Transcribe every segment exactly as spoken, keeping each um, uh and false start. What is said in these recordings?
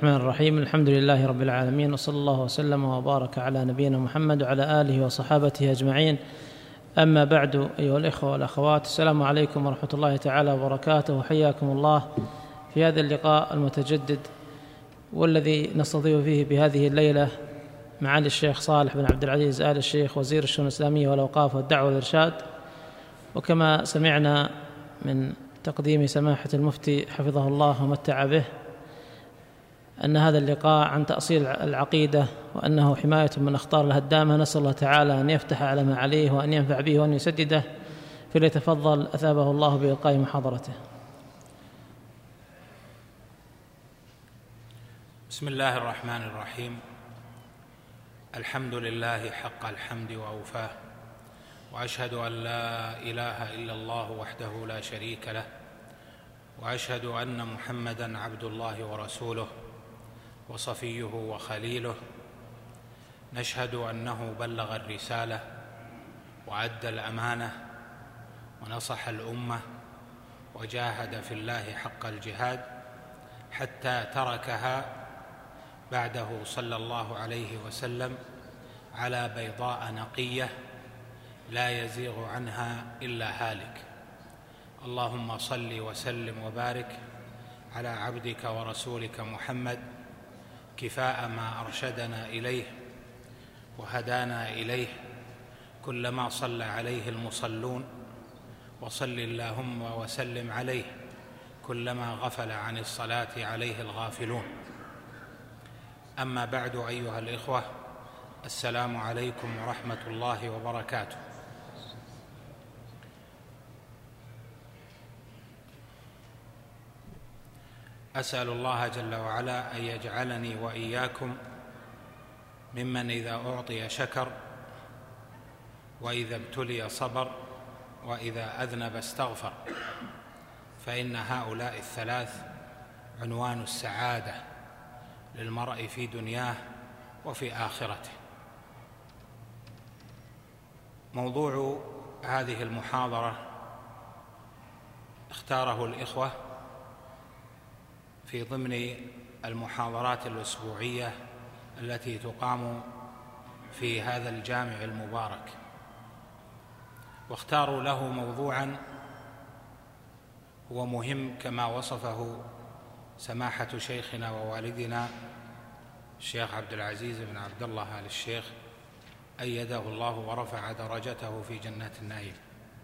الرحمن الرحيم. الحمد لله رب العالمين، وصلى الله وسلم وبارك على نبينا محمد وعلى آله وصحابته أجمعين. أما بعد، أيها الإخوة والأخوات، السلام عليكم ورحمة الله تعالى وبركاته، وحياكم الله في هذا اللقاء المتجدد والذي نستضيف فيه بهذه الليلة معالي الشيخ صالح بن عبد العزيز آل الشيخ وزير الشؤون الإسلامية والأوقاف والدعوة والإرشاد. وكما سمعنا من تقديم سماحة المفتي حفظه الله ومتع به أن هذا اللقاء عن تأصيل العقيدة وأنه حماية من أخطار الهدامة، نسأل الله تعالى أن يفتح على ما عليه وأن ينفع به وأن يسدده، فليتفضل أثابه الله بإلقاء محاضرته. بسم الله الرحمن الرحيم. الحمد لله حق الحمد وأوفاه، وأشهد أن لا إله إلا الله وحده لا شريك له، وأشهد أن محمدًا عبد الله ورسوله وصفيه وخليله. نشهد أنه بلغ الرسالة وأدى الأمانة ونصح الأمة وجاهد في الله حق الجهاد حتى تركها بعده صلى الله عليه وسلم على بيضاء نقية لا يزيغ عنها إلا هالك. اللهم صل وسلم وبارك على عبدك ورسولك محمد، كفاء ما أرشدنا إليه وهدانا إليه، كلما صلى عليه المصلون، وصل اللهم وسلم عليه كلما غفل عن الصلاة عليه الغافلون. أما بعد، أيها الإخوة، السلام عليكم ورحمة الله وبركاته. أسأل الله جل وعلا أن يجعلني وإياكم ممن إذا أعطي شكر، وإذا ابتلي صبر، وإذا أذنب استغفر، فإن هؤلاء الثلاث عنوان السعادة للمرء في دنياه وفي آخرته. موضوع هذه المحاضرة اختاره الإخوة في ضمن المحاضرات الأسبوعية التي تقام في هذا الجامع المبارك، واختاروا له موضوعاً هو مهم كما وصفه سماحة شيخنا ووالدنا الشيخ عبد العزيز بن عبد الله آل الشيخ أيده الله ورفع درجته في جنات النعيم.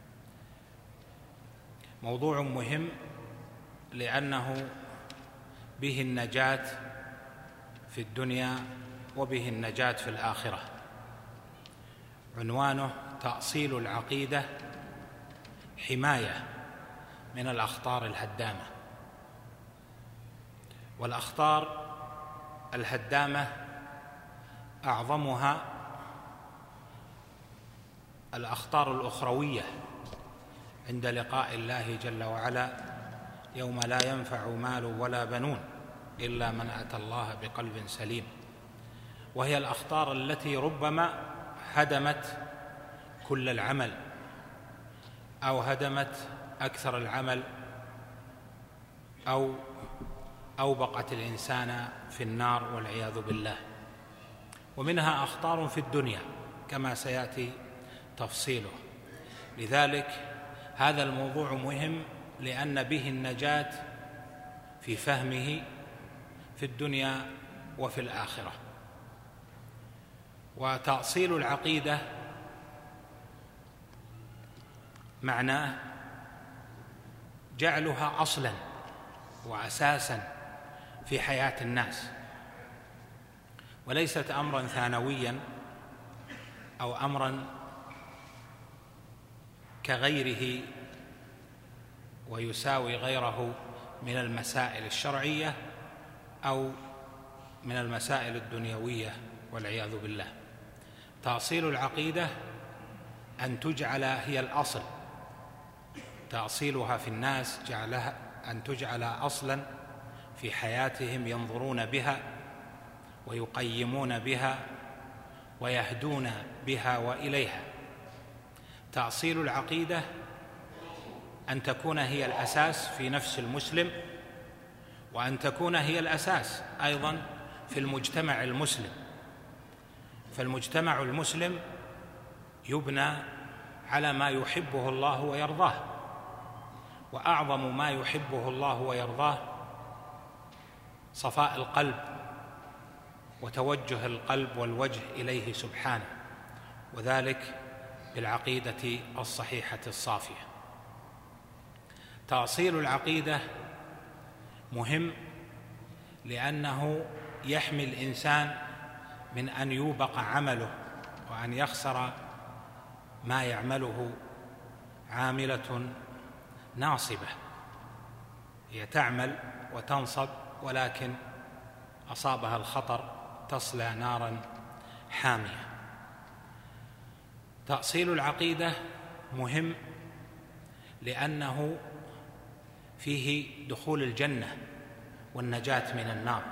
موضوع مهم لأنه به النجاة في الدنيا وبه النجاة في الآخرة. عنوانه تأصيل العقيدة، حماية من الأخطار الهدامة. والأخطار الهدامة أعظمها الأخطار الأخروية عند لقاء الله جل وعلا، يوم لا ينفع مال ولا بنون إلا من أتى الله بقلب سليم. وهي الأخطار التي ربما هدمت كل العمل أو هدمت أكثر العمل أو أوبقت الإنسان في النار والعياذ بالله. ومنها أخطار في الدنيا كما سيأتي تفصيله. لذلك هذا الموضوع مهم، لأن به النجاة في فهمه في الدنيا وفي الآخرة. وتأصيل العقيدة معناه جعلها أصلاً وأساساً في حياة الناس، وليست أمراً ثانوياً أو أمراً كغيره ويساوي غيره من المسائل الشرعية أو من المسائل الدنيوية والعياذ بالله. تأصيل العقيدة أن تجعل هي الأصل، تأصيلها في الناس جعلها أن تجعل أصلاً في حياتهم ينظرون بها ويقيمون بها ويهدون بها وإليها. تأصيل العقيدة أن تكون هي الأساس في نفس المسلم، وأن تكون هي الأساس أيضا في المجتمع المسلم. فالمجتمع المسلم يبنى على ما يحبه الله ويرضاه، وأعظم ما يحبه الله ويرضاه صفاء القلب وتوجه القلب والوجه إليه سبحانه، وذلك بالعقيدة الصحيحة الصافية. تأصيل العقيدة مهم لأنه يحمي الإنسان من أن يوبق عمله وأن يخسر ما يعمله عاملة ناصبة، هي تعمل وتنصب ولكن أصابها الخطر تصلى نارا حامية. تأصيل العقيدة مهم لأنه فيه دخول الجنة والنجاة من النار.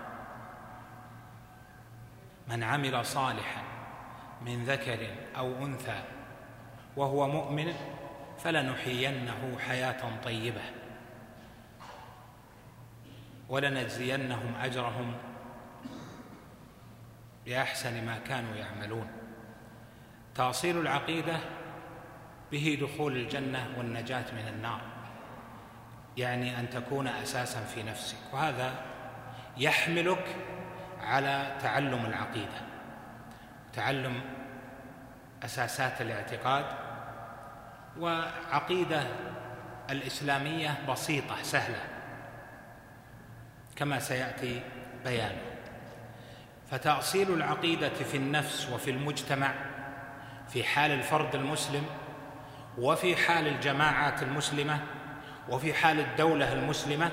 من عمل صالحا من ذكر أو أنثى وهو مؤمن فلنحيينه حياة طيبة ولنجزينهم أجرهم بأحسن ما كانوا يعملون. تأصيل العقيدة به دخول الجنة والنجاة من النار، يعني أن تكون أساسا في نفسك، وهذا يحملك على تعلم العقيدة، تعلم أساسات الاعتقاد. وعقيدة الإسلامية بسيطة سهلة كما سيأتي بيانه. فتأصيل العقيدة في النفس وفي المجتمع في حال الفرد المسلم وفي حال الجماعات المسلمة وفي حال الدولة المسلمة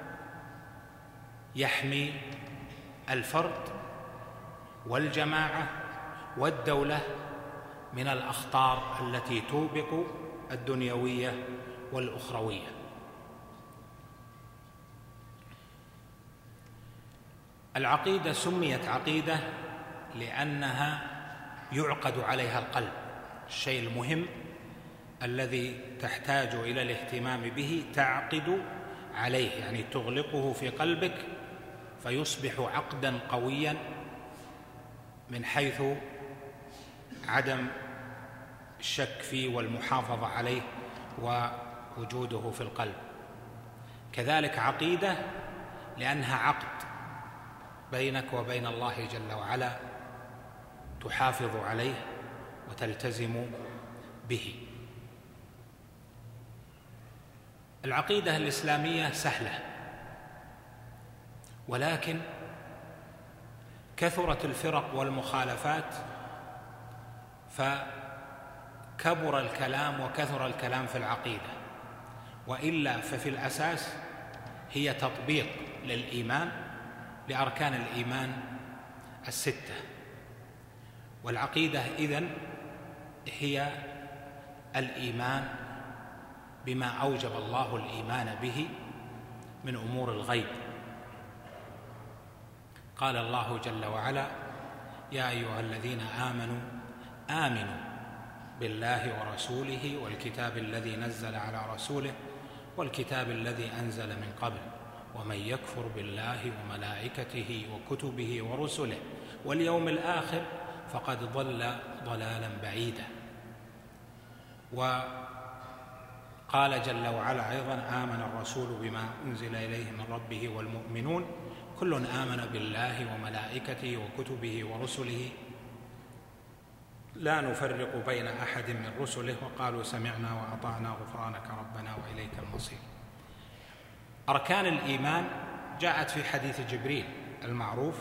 يحمي الفرد والجماعة والدولة من الأخطار التي توبق الدنيوية والأخروية. العقيدة سميت عقيدة لأنها يعقد عليها القلب، الشيء المهم الذي تحتاج إلى الاهتمام به تعقد عليه، يعني تغلقه في قلبك فيصبح عقدا قويا من حيث عدم الشك فيه والمحافظة عليه ووجوده في القلب. كذلك عقيدة لأنها عقد بينك وبين الله جل وعلا تحافظ عليه وتلتزم به. العقيدة الإسلامية سهلة، ولكن كثرت الفرق والمخالفات فكبر الكلام وكثر الكلام في العقيدة، وإلا ففي الأساس هي تطبيق للإيمان لأركان الإيمان الستة. والعقيدة إذن هي الإيمان بما أوجب الله الإيمان به من أمور الغيب. قال الله جل وعلا: يا أيها الذين آمنوا آمنوا بالله ورسوله والكتاب الذي نزل على رسوله والكتاب الذي أنزل من قبل ومن يكفر بالله وملائكته وكتبه ورسله واليوم الآخر فقد ضل ضلالا بعيدا. وقال جل وعلا أيضا: آمن الرسول بما أنزل إليه من ربه والمؤمنون كل آمن بالله وملائكته وكتبه ورسله لا نفرق بين أحد من رسله وقالوا سمعنا وأطعنا غفرانك ربنا وإليك المصير. أركان الإيمان جاءت في حديث جبريل المعروف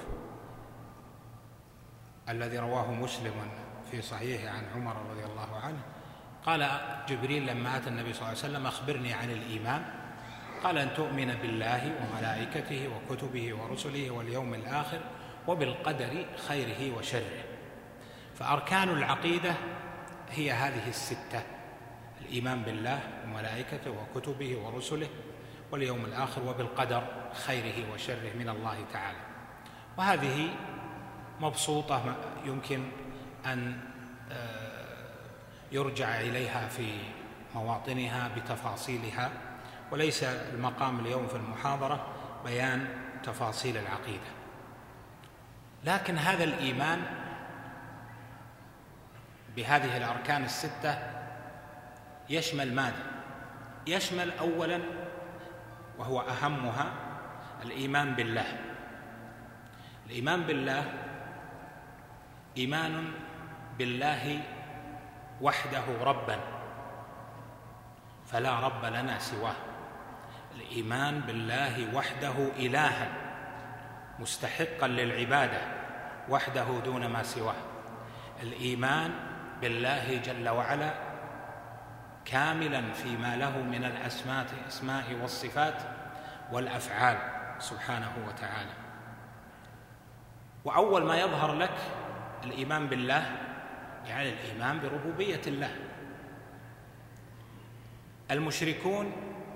الذي رواه مسلم في صحيحه عن عمر رضي الله عنه. قال جبريل لما أتى النبي صلى الله عليه وسلم: أخبرني عن الإيمان. قال: أن تؤمن بالله وملائكته وكتبه ورسله واليوم الآخر وبالقدر خيره وشره. فأركان العقيدة هي هذه الستة: الإيمان بالله وملائكته وكتبه ورسله واليوم الآخر وبالقدر خيره وشره من الله تعالى. وهذه مبسوطة يمكن أن يرجع إليها في مواطنها بتفاصيلها، وليس المقام اليوم في المحاضرة بيان تفاصيل العقيدة. لكن هذا الإيمان بهذه الأركان الستة يشمل ماذا؟ يشمل أولاً وهو أهمها الإيمان بالله. الإيمان بالله إيمان بالله وحده رباً، فلا رب لنا سواه. الإيمان بالله وحده إلهاً مستحقاً للعبادة وحده دون ما سواه. الإيمان بالله جل وعلا كاملاً فيما له من الأسماء والصفات والأفعال سبحانه وتعالى. وأول ما يظهر لك الإيمان بالله يعني الإيمان بربوبية الله. المشركون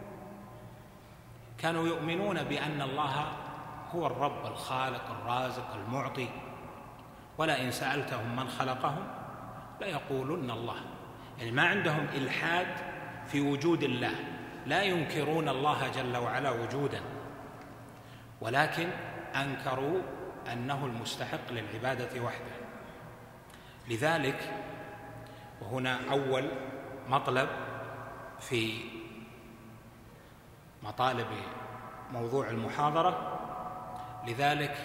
كانوا يؤمنون بأن الله هو الرب الخالق الرازق المعطي، ولئن سألتهم من خلقهم ليقولن الله. يعني ما عندهم إلحاد في وجود الله، لا ينكرون الله جل وعلا وجودا، ولكن أنكروا أنه المستحق للعبادة وحده. لذلك وهنا أول مطلب في مطالب موضوع المحاضرة، لذلك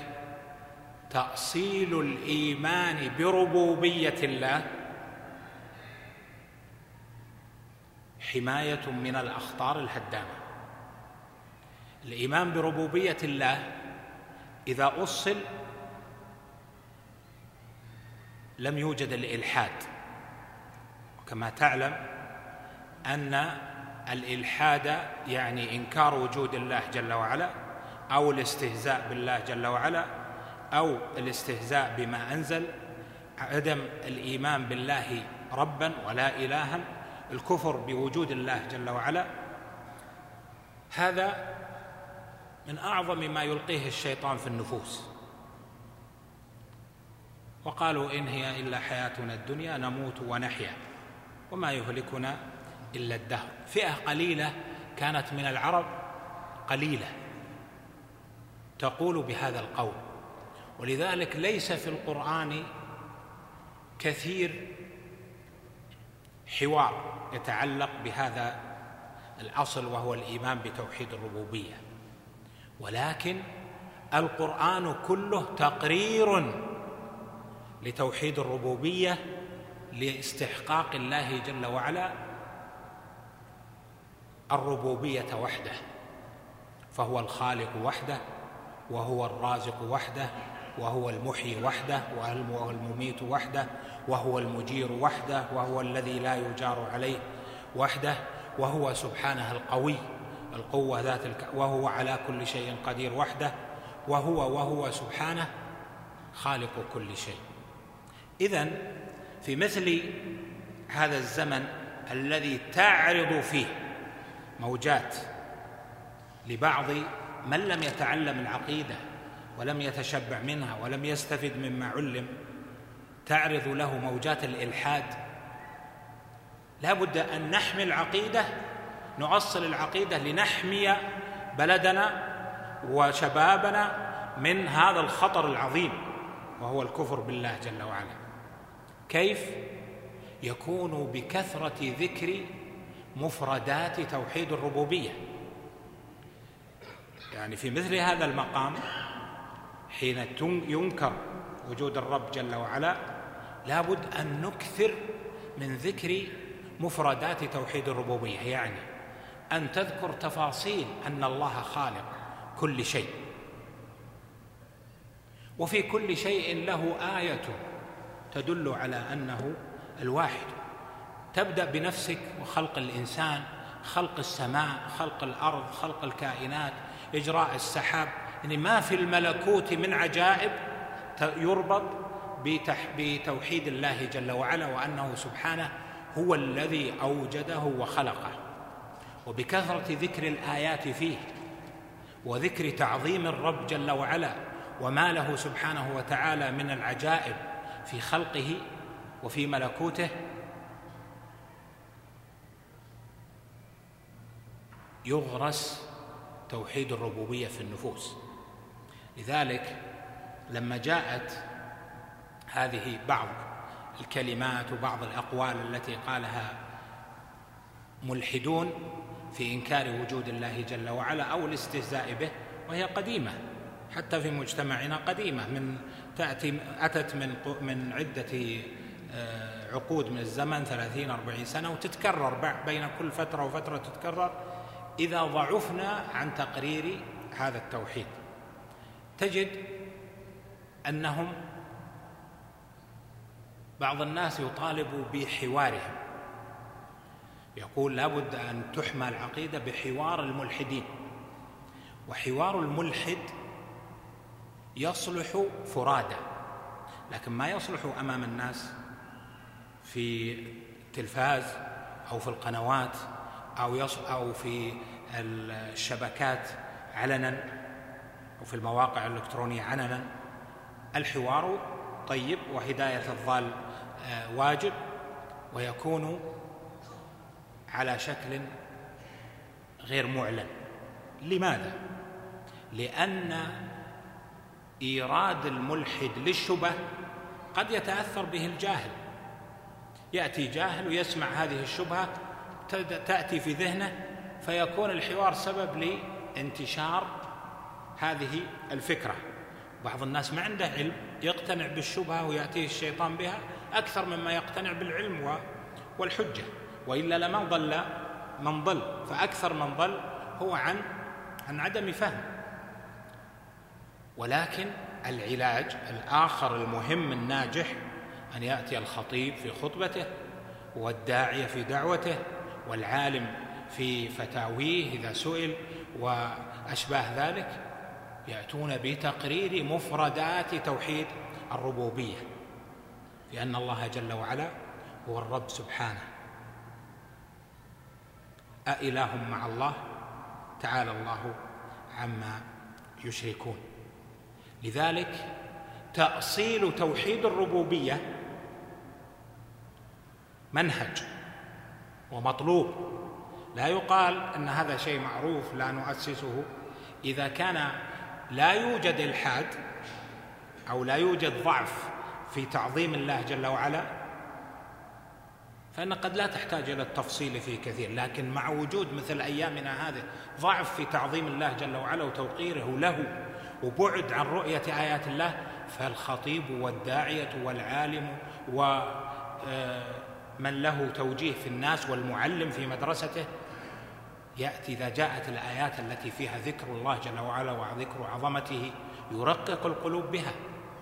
تأصيل الإيمان بربوبية الله حماية من الأخطار الهدامة. الإيمان بربوبية الله إذا أصل لم يوجد الإلحاد، وكما تعلم أن الإلحاد يعني إنكار وجود الله جل وعلا، أو الاستهزاء بالله جل وعلا، أو الاستهزاء بما أنزل، عدم الإيمان بالله ربا ولا إلها، الكفر بوجود الله جل وعلا. هذا من أعظم ما يلقيه الشيطان في النفوس. وقالوا إن هي إلا حياتنا الدنيا نموت ونحيا وما يهلكنا إلا الدهر. فئة قليلة كانت من العرب، قليلة، تقول بهذا القول. ولذلك ليس في القرآن كثير حوار يتعلق بهذا الأصل وهو الإيمان بتوحيد الربوبية، ولكن القرآن كله تقرير لتوحيد الربوبية لاستحقاق الله جل وعلا الربوبية وحده، فهو الخالق وحده، وهو الرازق وحده، وهو المحيي وحده، وهو المميت وحده، وهو المجير وحده، وهو الذي لا يجار عليه وحده، وهو سبحانه القوي القوة ذات الك... وهو على كل شيء قدير وحده، وهو وهو سبحانه خالق كل شيء. إذن في مثل هذا الزمن الذي تعرض فيه موجات لبعض من لم يتعلم العقيدة ولم يتشبع منها ولم يستفد مما علم، تعرض له موجات الإلحاد، لا بد أن نحمي العقيدة، نؤصل العقيدة لنحمي بلدنا وشبابنا من هذا الخطر العظيم وهو الكفر بالله جل وعلا. كيف؟ يكون بكثرة ذكر مفردات توحيد الربوبية. يعني في مثل هذا المقام حين ينكر وجود الرب جل وعلا لا بد أن نكثر من ذكر مفردات توحيد الربوبية، يعني أن تذكر تفاصيل أن الله خالق كل شيء، وفي كل شيء له آية تدل على أنه الواحد. تبدأ بنفسك وخلق الإنسان، خلق السماء، خلق الأرض، خلق الكائنات، إجراء السحاب. يعني ما في الملكوت من عجائب يربط بتوحيد الله جل وعلا وأنه سبحانه هو الذي أوجده وخلقه. وبكثرة ذكر الآيات فيه وذكر تعظيم الرب جل وعلا وما له سبحانه وتعالى من العجائب في خلقه وفي ملكوته، يغرس توحيد الربوبية في النفوس. لذلك لما جاءت هذه بعض الكلمات وبعض الأقوال التي قالها ملحدون في إنكار وجود الله جل وعلا أو الاستهزاء به، وهي قديمة حتى في مجتمعنا، قديمة من تأتي أتت من من عدة عقود من الزمن، ثلاثين أربعين سنة، وتتكرر بين كل فترة وفترة تتكرر. إذا ضعفنا عن تقرير هذا التوحيد تجد أنهم بعض الناس يطالب بحوارهم، يقول لابد أن تحمى العقيدة بحوار الملحدين، وحوار الملحد يصلح فرادى، لكن ما يصلح أمام الناس في التلفاز أو في القنوات أو أو في الشبكات علنا أو في المواقع الإلكترونية علنا. الحوار طيب وهداية الضال واجب، ويكون على شكل غير معلن. لماذا؟ لأن إيراد الملحد للشبه قد يتأثر به الجاهل، يأتي جاهل ويسمع هذه الشبهة تأتي في ذهنه، فيكون الحوار سبب لانتشار هذه الفكرة. بعض الناس ما عنده علم يقتنع بالشبهة ويأتيه الشيطان بها أكثر مما يقتنع بالعلم والحجة، وإلا لما ضل من ضل، فأكثر من ضل هو عن عن عدم فهم. ولكن العلاج الآخر المهم الناجح أن يأتي الخطيب في خطبته، والداعية في دعوته، والعالم في فتاويه إذا سئل وأشباه ذلك، يأتون بتقرير مفردات توحيد الربوبية، لأن الله جل وعلا هو الرب سبحانه. أإله مع الله؟ تعالى الله عما يشركون. لذلك تأصيل توحيد الربوبية منهج ومطلوب، لا يقال أن هذا شيء معروف لا نؤسسه. إذا كان لا يوجد إلحاد أو لا يوجد ضعف في تعظيم الله جل وعلا، فإن قد لا تحتاج إلى التفصيل فيه كثير. لكن مع وجود مثل أيامنا هذه ضعف في تعظيم الله جل وعلا وتوقيره له وبعد عن رؤية آيات الله، فالخطيب والداعية والعالم ومن له توجيه في الناس والمعلم في مدرسته يأتي إذا جاءت الآيات التي فيها ذكر الله جل وعلا وذكر عظمته يرقق القلوب بها.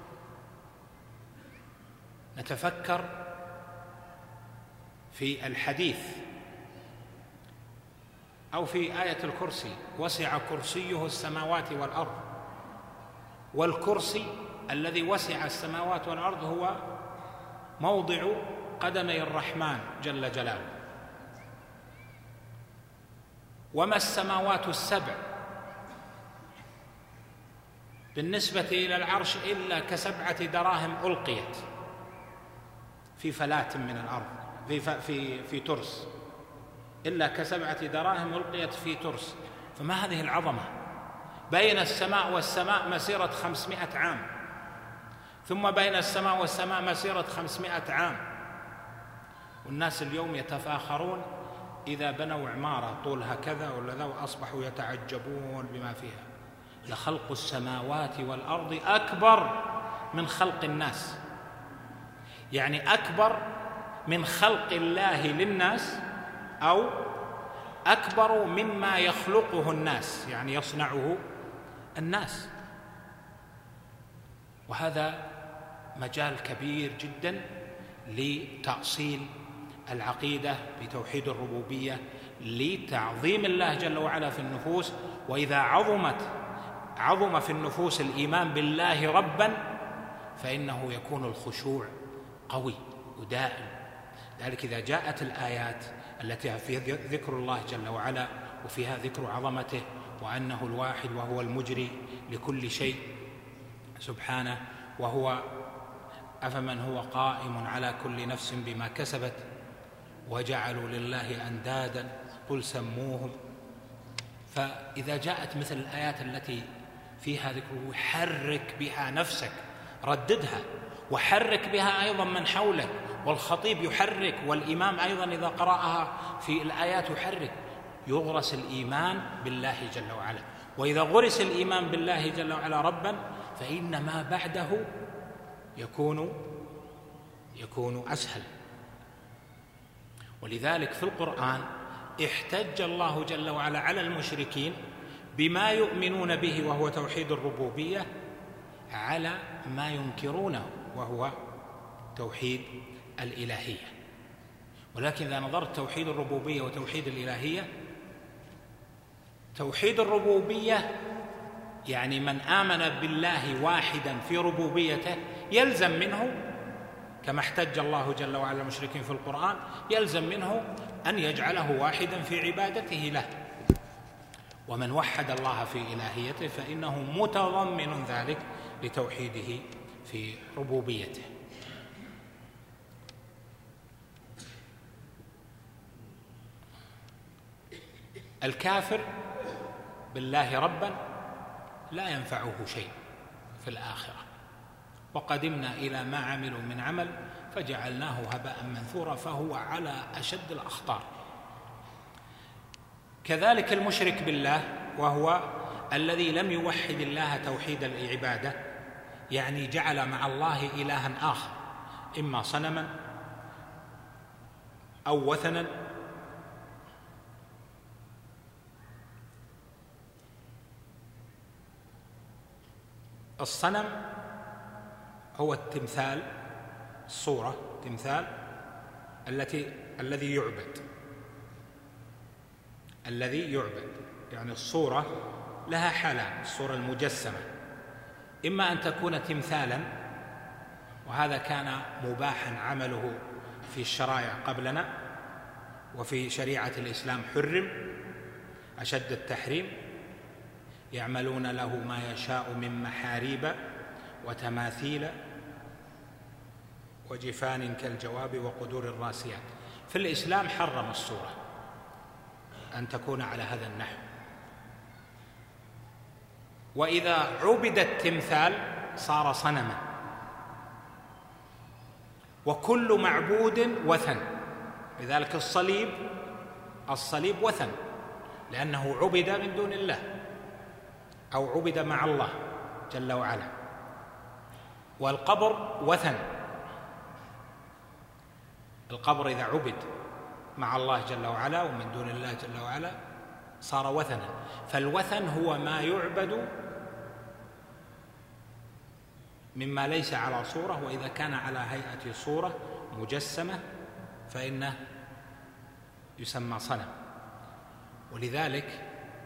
نتفكر في الحديث أو في آية الكرسي: وسع كرسيه السماوات والأرض. والكرسي الذي وسع السماوات والأرض هو موضع قدمي الرحمن جل جلاله. وما السماوات السبع بالنسبة إلى العرش إلا كسبعة دراهم ألقيت في فلاة من الأرض في في في ترس، إلا كسبعة دراهم ألقيت في ترس. فما هذه العظمة؟ بين السماء والسماء مسيرة خمسمائة عام، ثم بين السماء والسماء مسيرة خمسمائة عام. والناس اليوم يتفاخرون إذا بنوا عمارة طولها كذا ولا ذا، وأصبحوا يتعجبون بما فيها. لخلق السماوات والأرض أكبر من خلق الناس، يعني أكبر من خلق الله للناس، أو أكبر مما يخلقه الناس، يعني يصنعه الناس. وهذا مجال كبير جدا لتأصيل العقيدة بتوحيد الربوبية، لتعظيم الله جل وعلا في النفوس. وإذا عظمت عظم في النفوس الإيمان بالله ربا، فإنه يكون الخشوع قوي ودائم. ذلك إذا جاءت الآيات التي فيها ذكر الله جل وعلا وفيها ذكر عظمته وأنه الواحد وهو المجري لكل شيء سبحانه، وهو أفمن هو قائم على كل نفس بما كسبت وجعلوا لله أندادا قل سموهم فإذا جاءت مثل الآيات التي فيها ذكره حرك بها نفسك، رددها، وحرك بها أيضا من حولك، والخطيب يحرك، والإمام أيضا إذا قرأها في الآيات يحرك، يغرس الإيمان بالله جل وعلا. وإذا غرس الإيمان بالله جل وعلا ربا فإن ما بعده يكون يكون أسهل. ولذلك في القرآن احتج الله جل وعلا على المشركين بما يؤمنون به وهو توحيد الربوبية على ما ينكرونه وهو توحيد الإلهية. ولكن إذا نظرت توحيد الربوبية وتوحيد الإلهية، توحيد الربوبية يعني من آمن بالله واحدا في ربوبيته يلزم منه، كما احتج الله جل وعلا المشركين في القرآن، يلزم منه أن يجعله واحدا في عبادته له. ومن وحد الله في إلهيته فإنه متضمن ذلك لتوحيده في ربوبيته. الكافر بالله ربا لا ينفعه شيء في الآخرة، وقدمنا إلى ما عملوا من عمل فجعلناه هباء منثورا، فهو على أشد الأخطار. كذلك المشرك بالله وهو الذي لم يوحد الله توحيد العبادة، يعني جعل مع الله إلها آخر، إما صنما أو وثنا الصنم هو التمثال، الصورة تمثال التي الذي يعبد الذي يعبد يعني الصورة لها حالان: الصورة المجسمة إما أن تكون تمثالا، وهذا كان مباحا عمله في الشرائع قبلنا، وفي شريعة الإسلام حرم أشد التحريم، يعملون له ما يشاء من محاريب وتماثيل وجفان كالجواب وقدور الراسيات. في الإسلام حرم الصورة أن تكون على هذا النحو. وإذا عبد التمثال صار صنما، وكل معبود وثن. لذلك الصليب الصليب وثن لأنه عبد من دون الله أو عبد مع الله جل وعلا. والقبر وثن، القبر إذا عبد مع الله جل وعلا ومن دون الله جل وعلا صار وثنا. فالوثن هو ما يعبد مما ليس على صورة، وإذا كان على هيئة صورة مجسمة فإنه يسمى صنم. ولذلك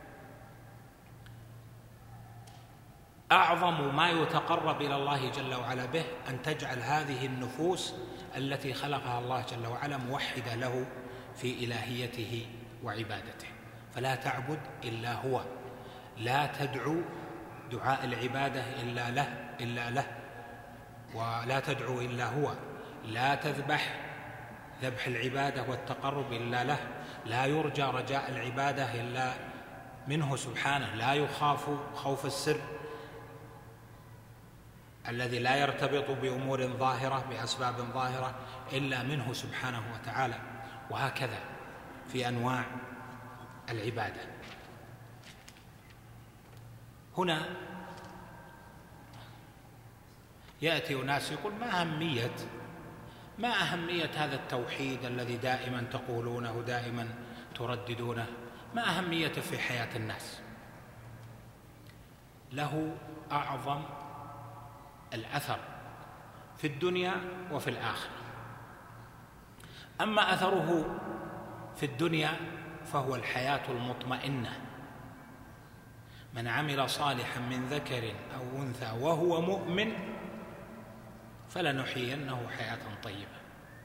أعظم ما يتقرب إلى الله جل وعلا به أن تجعل هذه النفوس التي خلقها الله جل وعلا موحدة له في إلهيته وعبادته، فلا تعبد إلا هو، لا تدعو دعاء العبادة إلا له إلا له ولا تدعو إلا هو، لا تذبح ذبح العبادة والتقرب إلا له، لا يرجى رجاء العبادة إلا منه سبحانه، لا يخاف خوف السر الذي لا يرتبط بأمور ظاهرة بأسباب ظاهرة إلا منه سبحانه وتعالى. وهكذا في أنواع العبادة. هنا يأتي أناس يقول ما أهمية ما أهمية هذا التوحيد الذي دائما تقولونه دائما ترددونه، ما أهميته في حياة الناس؟ له أعظم الأثر في الدنيا وفي الآخرة. أما أثره في الدنيا فهو الحياة المطمئنة. من عمل صالحا من ذكر أو أنثى وهو مؤمن فلنحيينه حياة طيبة.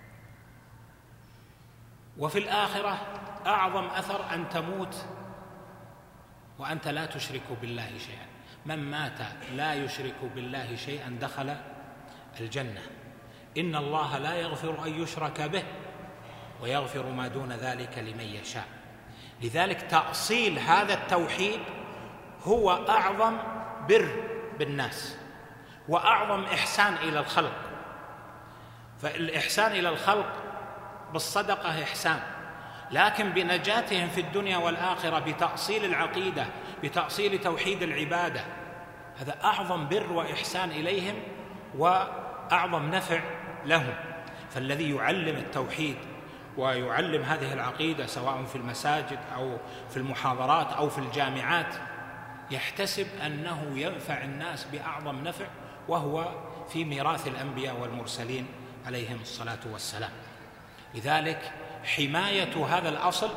وفي الآخرة أعظم أثر أن تموت وأنت لا تشرك بالله شيئا. من مات لا يشرك بالله شيئا دخل الجنة. إن الله لا يغفر أن يشرك به ويغفر ما دون ذلك لمن يشاء. لذلك تأصيل هذا التوحيد هو أعظم بر بالناس وأعظم إحسان إلى الخلق. فالإحسان إلى الخلق بالصدقة إحسان، لكن بنجاتهم في الدنيا والآخرة بتأصيل العقيدة، بتأصيل توحيد العبادة، هذا أعظم بر وإحسان إليهم وأعظم نفع لهم. فالذي يعلم التوحيد ويعلم هذه العقيدة سواء في المساجد أو في المحاضرات أو في الجامعات يحتسب أنه ينفع الناس بأعظم نفع، وهو في ميراث الأنبياء والمرسلين عليهم الصلاة والسلام. لذلك حماية هذا الأصل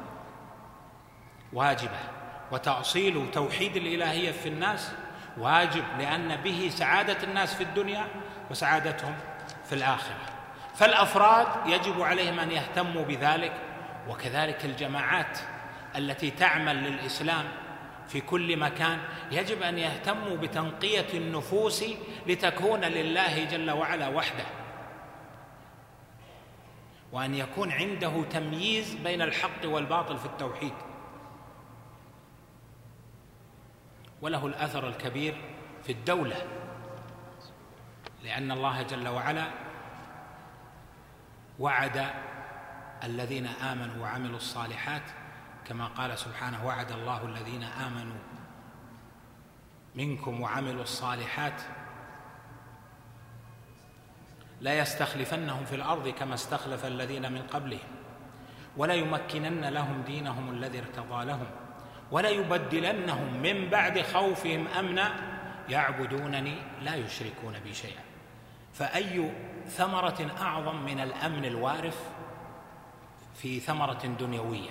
واجبة، وتأصيل توحيد الإلهية في الناس واجب، لأن به سعادة الناس في الدنيا وسعادتهم في الآخرة. فالأفراد يجب عليهم أن يهتموا بذلك، وكذلك الجماعات التي تعمل للإسلام في كل مكان يجب أن يهتموا بتنقية النفوس لتكون لله جل وعلا وحده، وأن يكون عنده تمييز بين الحق والباطل في التوحيد. وله الأثر الكبير في الدولة، لأن الله جل وعلا وعد الذين آمنوا وعملوا الصالحات كما قال سبحانه: وعد الله الذين آمنوا منكم وعملوا الصالحات لا يستخلفنهم في الأرض كما استخلف الذين من قبلهم ولا يمكنن لهم دينهم الذي ارتضى لهم ولا يبدلنهم من بعد خوفهم أمنا يعبدونني لا يشركون بي شيئا. فأي ثمرة أعظم من الأمن الوارث في ثمرة دنيوية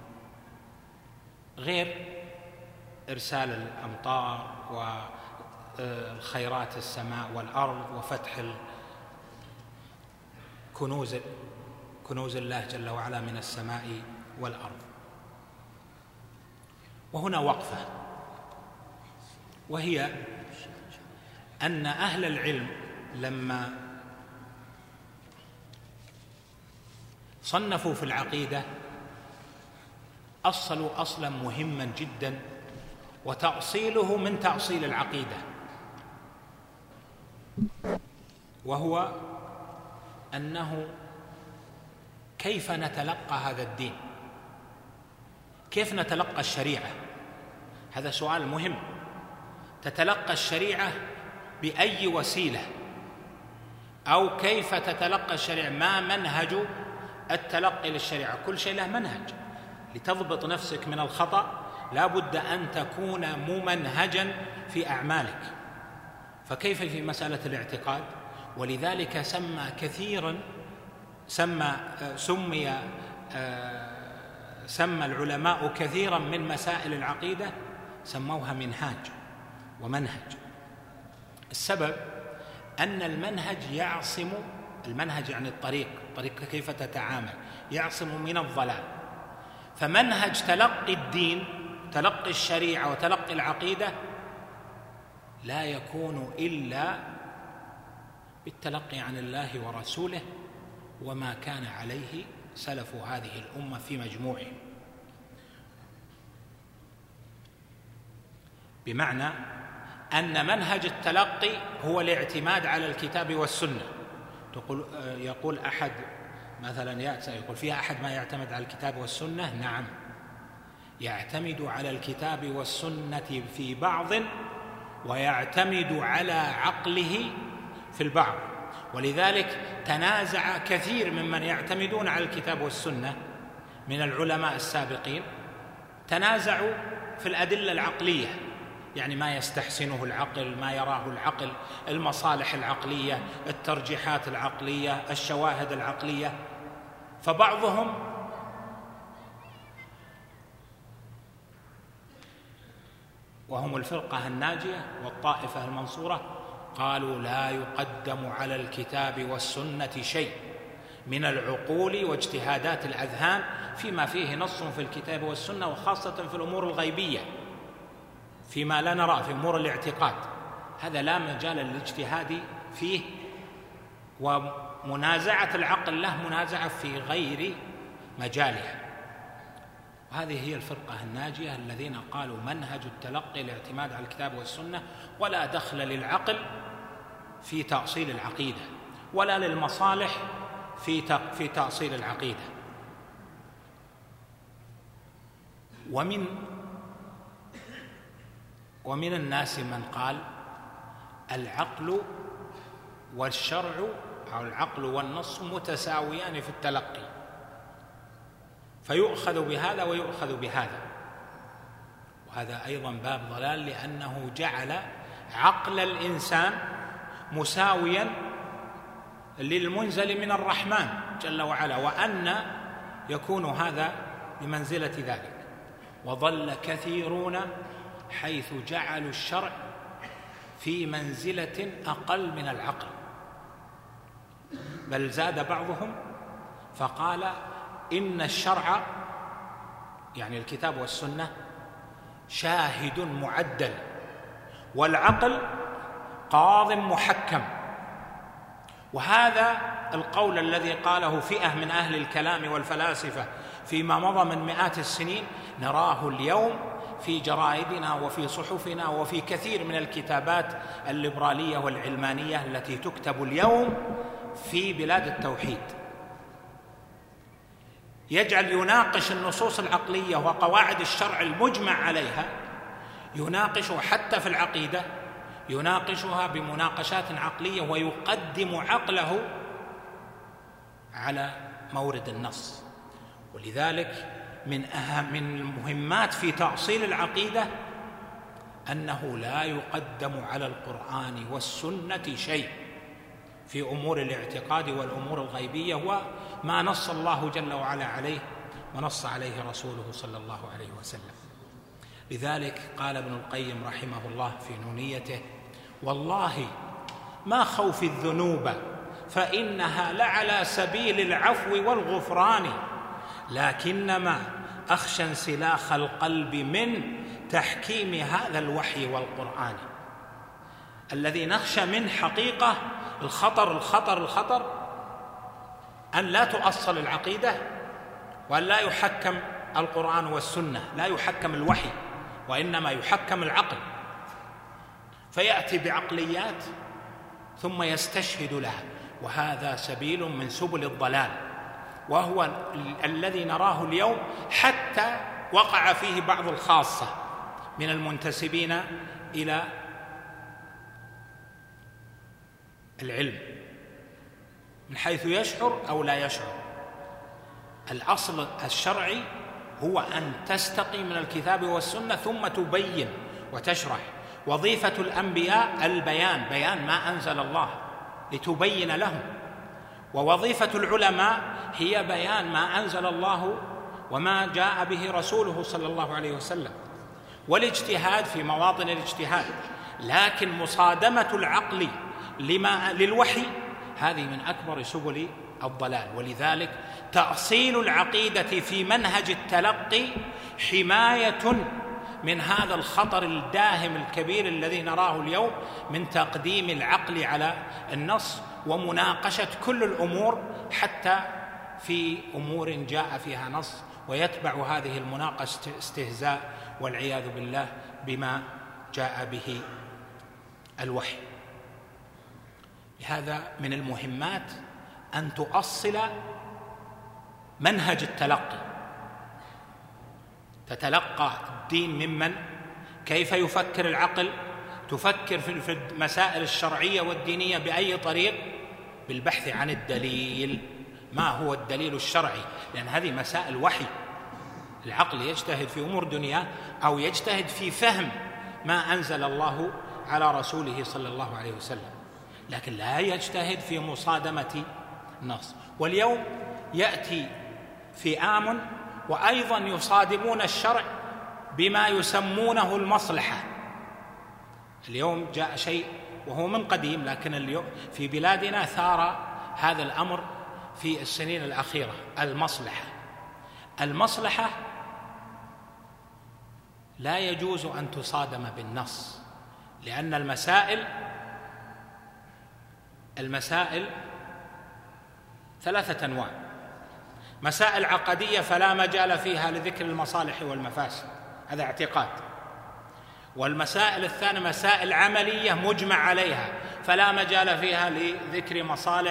غير إرسال الأمطار والخيرات السماء والأرض وفتح كنوز كنوز الله جل وعلا من السماء والأرض. وهنا وقفة، وهي أن أهل العلم لما صنفوا في العقيدة أصلوا أصلا مهما جدا، وتأصيله من تأصيل العقيدة، وهو أنه كيف نتلقى هذا الدين، كيف نتلقى الشريعة. هذا سؤال مهم. تتلقى الشريعة بأي وسيلة، أو كيف تتلقى الشريعة، ما منهج التلقي للشريعة. كل شيء له منهج. لتضبط نفسك من الخطأ لا بد أن تكون ممنهجا في أعمالك. فكيف في مسألة الاعتقاد؟ ولذلك سمى كثيرا سمى سمي سمى العلماء كثيرا من مسائل العقيدة سموها منهاج ومنهج. السبب أن المنهج يعصم، المنهج يعني الطريق، الطريق كيف تتعامل، يعصم من الضلال. فمنهج تلقي الدين، تلقي الشريعة وتلقي العقيدة لا يكون إلا بالتلقي عن الله ورسوله وما كان عليه سلف هذه الأمة في مجموعهم. بمعنى أن منهج التلقي هو الاعتماد على الكتاب والسنة. تقول يقول أحد مثلا يأتي يقول فيها أحد ما يعتمد على الكتاب والسنة؟ نعم، يعتمد على الكتاب والسنة في بعض ويعتمد على عقله في البعض. ولذلك تنازع كثير ممن يعتمدون على الكتاب والسنة من العلماء السابقين، تنازعوا في الأدلة العقلية، يعني ما يستحسنه العقل، ما يراه العقل، المصالح العقلية، الترجيحات العقلية، الشواهد العقلية. فبعضهم وهم الفرقة الناجية والطائفة المنصورة قالوا لا يقدم على الكتاب والسنة شيء من العقول واجتهادات الأذهان فيما فيه نص في الكتاب والسنة، وخاصة في الأمور الغيبية، فيما لا نرى في أمور الاعتقاد. هذا لا مجال للاجتهاد فيه، ومنازعة العقل له منازعة في غير مجالها. وهذه هي الفرقة الناجية الذين قالوا منهج التلقي الاعتماد على الكتاب والسنة، ولا دخل للعقل في تأصيل العقيدة ولا للمصالح في في تأصيل العقيدة. ومن ومن الناس من قال العقل والشرع أو العقل والنص متساويان في التلقي، فيؤخذ بهذا ويؤخذ بهذا، وهذا أيضا باب ضلال، لأنه جعل عقل الإنسان مساويا للمنزل من الرحمن جل وعلا، وأن يكون هذا بمنزلة ذلك. وضل كثيرون حيث جعلوا الشرع في منزلة أقل من العقل، بل زاد بعضهم فقال إن الشرع يعني الكتاب والسنة شاهد معدل، والعقل قاض محكم. وهذا القول الذي قاله فئة من أهل الكلام والفلاسفة فيما مضى من مئات السنين نراه اليوم في جرائدنا وفي صحفنا وفي كثير من الكتابات الليبرالية والعلمانية التي تكتب اليوم في بلاد التوحيد. يجعل يناقش النصوص العقلية وقواعد الشرع المجمع عليها، يناقش حتى في العقيدة، يناقشها بمناقشات عقلية ويقدم عقله على مورد النص. ولذلك من أهم من المهمات في تأصيل العقيدة أنه لا يقدم على القرآن والسنة شيء في أمور الاعتقاد والأمور الغيبية، وما نص الله جل وعلا عليه ونص عليه رسوله صلى الله عليه وسلم. لذلك قال ابن القيم رحمه الله في نونيته: والله ما خوف الذنوب فإنها لعلى سبيل العفو والغفران، لكنما أخشى انسلاخ القلب من تحكيم هذا الوحي والقرآن. الذي نخشى من حقيقة الخطر الخطر الخطر أن لا تؤصل العقيدة، وأن لا يحكم القرآن والسنة، لا يحكم الوحي، وإنما يحكم العقل، فيأتي بعقليات ثم يستشهد لها، وهذا سبيل من سبل الضلال، وهو الذي نراه اليوم، حتى وقع فيه بعض الخاصة من المنتسبين إلى العلم من حيث يشعر أو لا يشعر. الأصل الشرعي هو أن تستقي من الكتاب والسنة ثم تبين وتشرح. وظيفة الأنبياء البيان، بيان ما أنزل الله لتبين لهم، ووظيفة العلماء هي بيان ما أنزل الله وما جاء به رسوله صلى الله عليه وسلم، والاجتهاد في مواطن الاجتهاد. لكن مصادمة العقل لما للوحي هذه من أكبر سبل الضلال. ولذلك تأصيل العقيدة في منهج التلقي حماية من هذا الخطر الداهم الكبير الذي نراه اليوم من تقديم العقل على النص ومناقشة كل الأمور حتى في أمور جاء فيها نص، ويتبع هذه المناقشة استهزاء والعياذ بالله بما جاء به الوحي. لهذا من المهمات أن تؤصل منهج التلقي، تتلقى الدين ممن؟ كيف يفكر العقل؟ تفكر في المسائل الشرعية والدينية بأي طريق؟ بالبحث عن الدليل. ما هو الدليل الشرعي؟ لأن هذه مسائل وحي. العقل يجتهد في أمور دنيا أو يجتهد في فهم ما أنزل الله على رسوله صلى الله عليه وسلم، لكن لا يجتهد في مصادمة النص. واليوم يأتي فئام وأيضا يصادمون الشرع بما يسمونه المصلحة. اليوم جاء شيء وهو من قديم، لكن اليوم في بلادنا ثار هذا الأمر في السنين الأخيرة: المصلحة. المصلحة لا يجوز أن تصادم بالنص، لأن المسائل المسائل ثلاثة أنواع: مسائل عقدية فلا مجال فيها لذكر المصالح والمفاسد، هذا اعتقاد. والمسائل الثانية مسائل عملية مجمع عليها فلا مجال فيها لذكر مصالح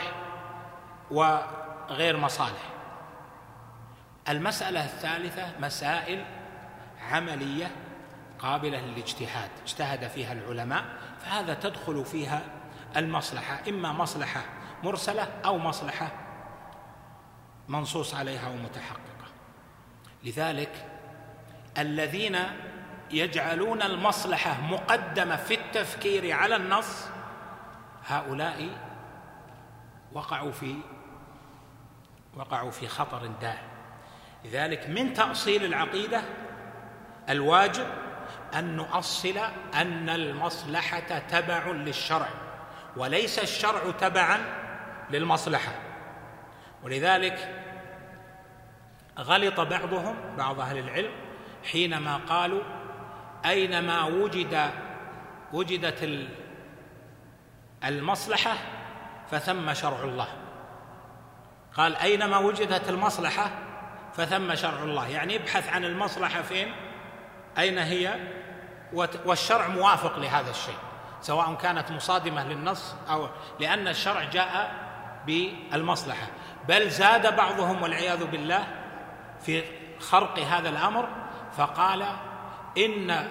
وغير مصالح. المسألة الثالثة مسائل عملية قابلة للاجتهاد، اجتهد فيها العلماء، فهذا تدخل فيها المصلحة، إما مصلحة مرسلة أو مصلحة منصوص عليها ومتحققة. لذلك الذين يجعلون المصلحة مقدمة في التفكير على النص هؤلاء وقعوا في وقعوا في خطر داهم. لذلك من تأصيل العقيدة الواجب أن نؤصل أن المصلحة تبع للشرع وليس الشرع تبعا للمصلحة. ولذلك غلط بعضهم بعض أهل العلم حينما قالوا أينما وجد وجدت المصلحة فثم شرع الله. قال أينما وجدت المصلحة فثم شرع الله، يعني ابحث عن المصلحة فين، أين هي، والشرع موافق لهذا الشيء سواء كانت مصادمة للنص أو لأن الشرع جاء بالمصلحة. بل زاد بعضهم والعياذ بالله في خرق هذا الأمر فقال إن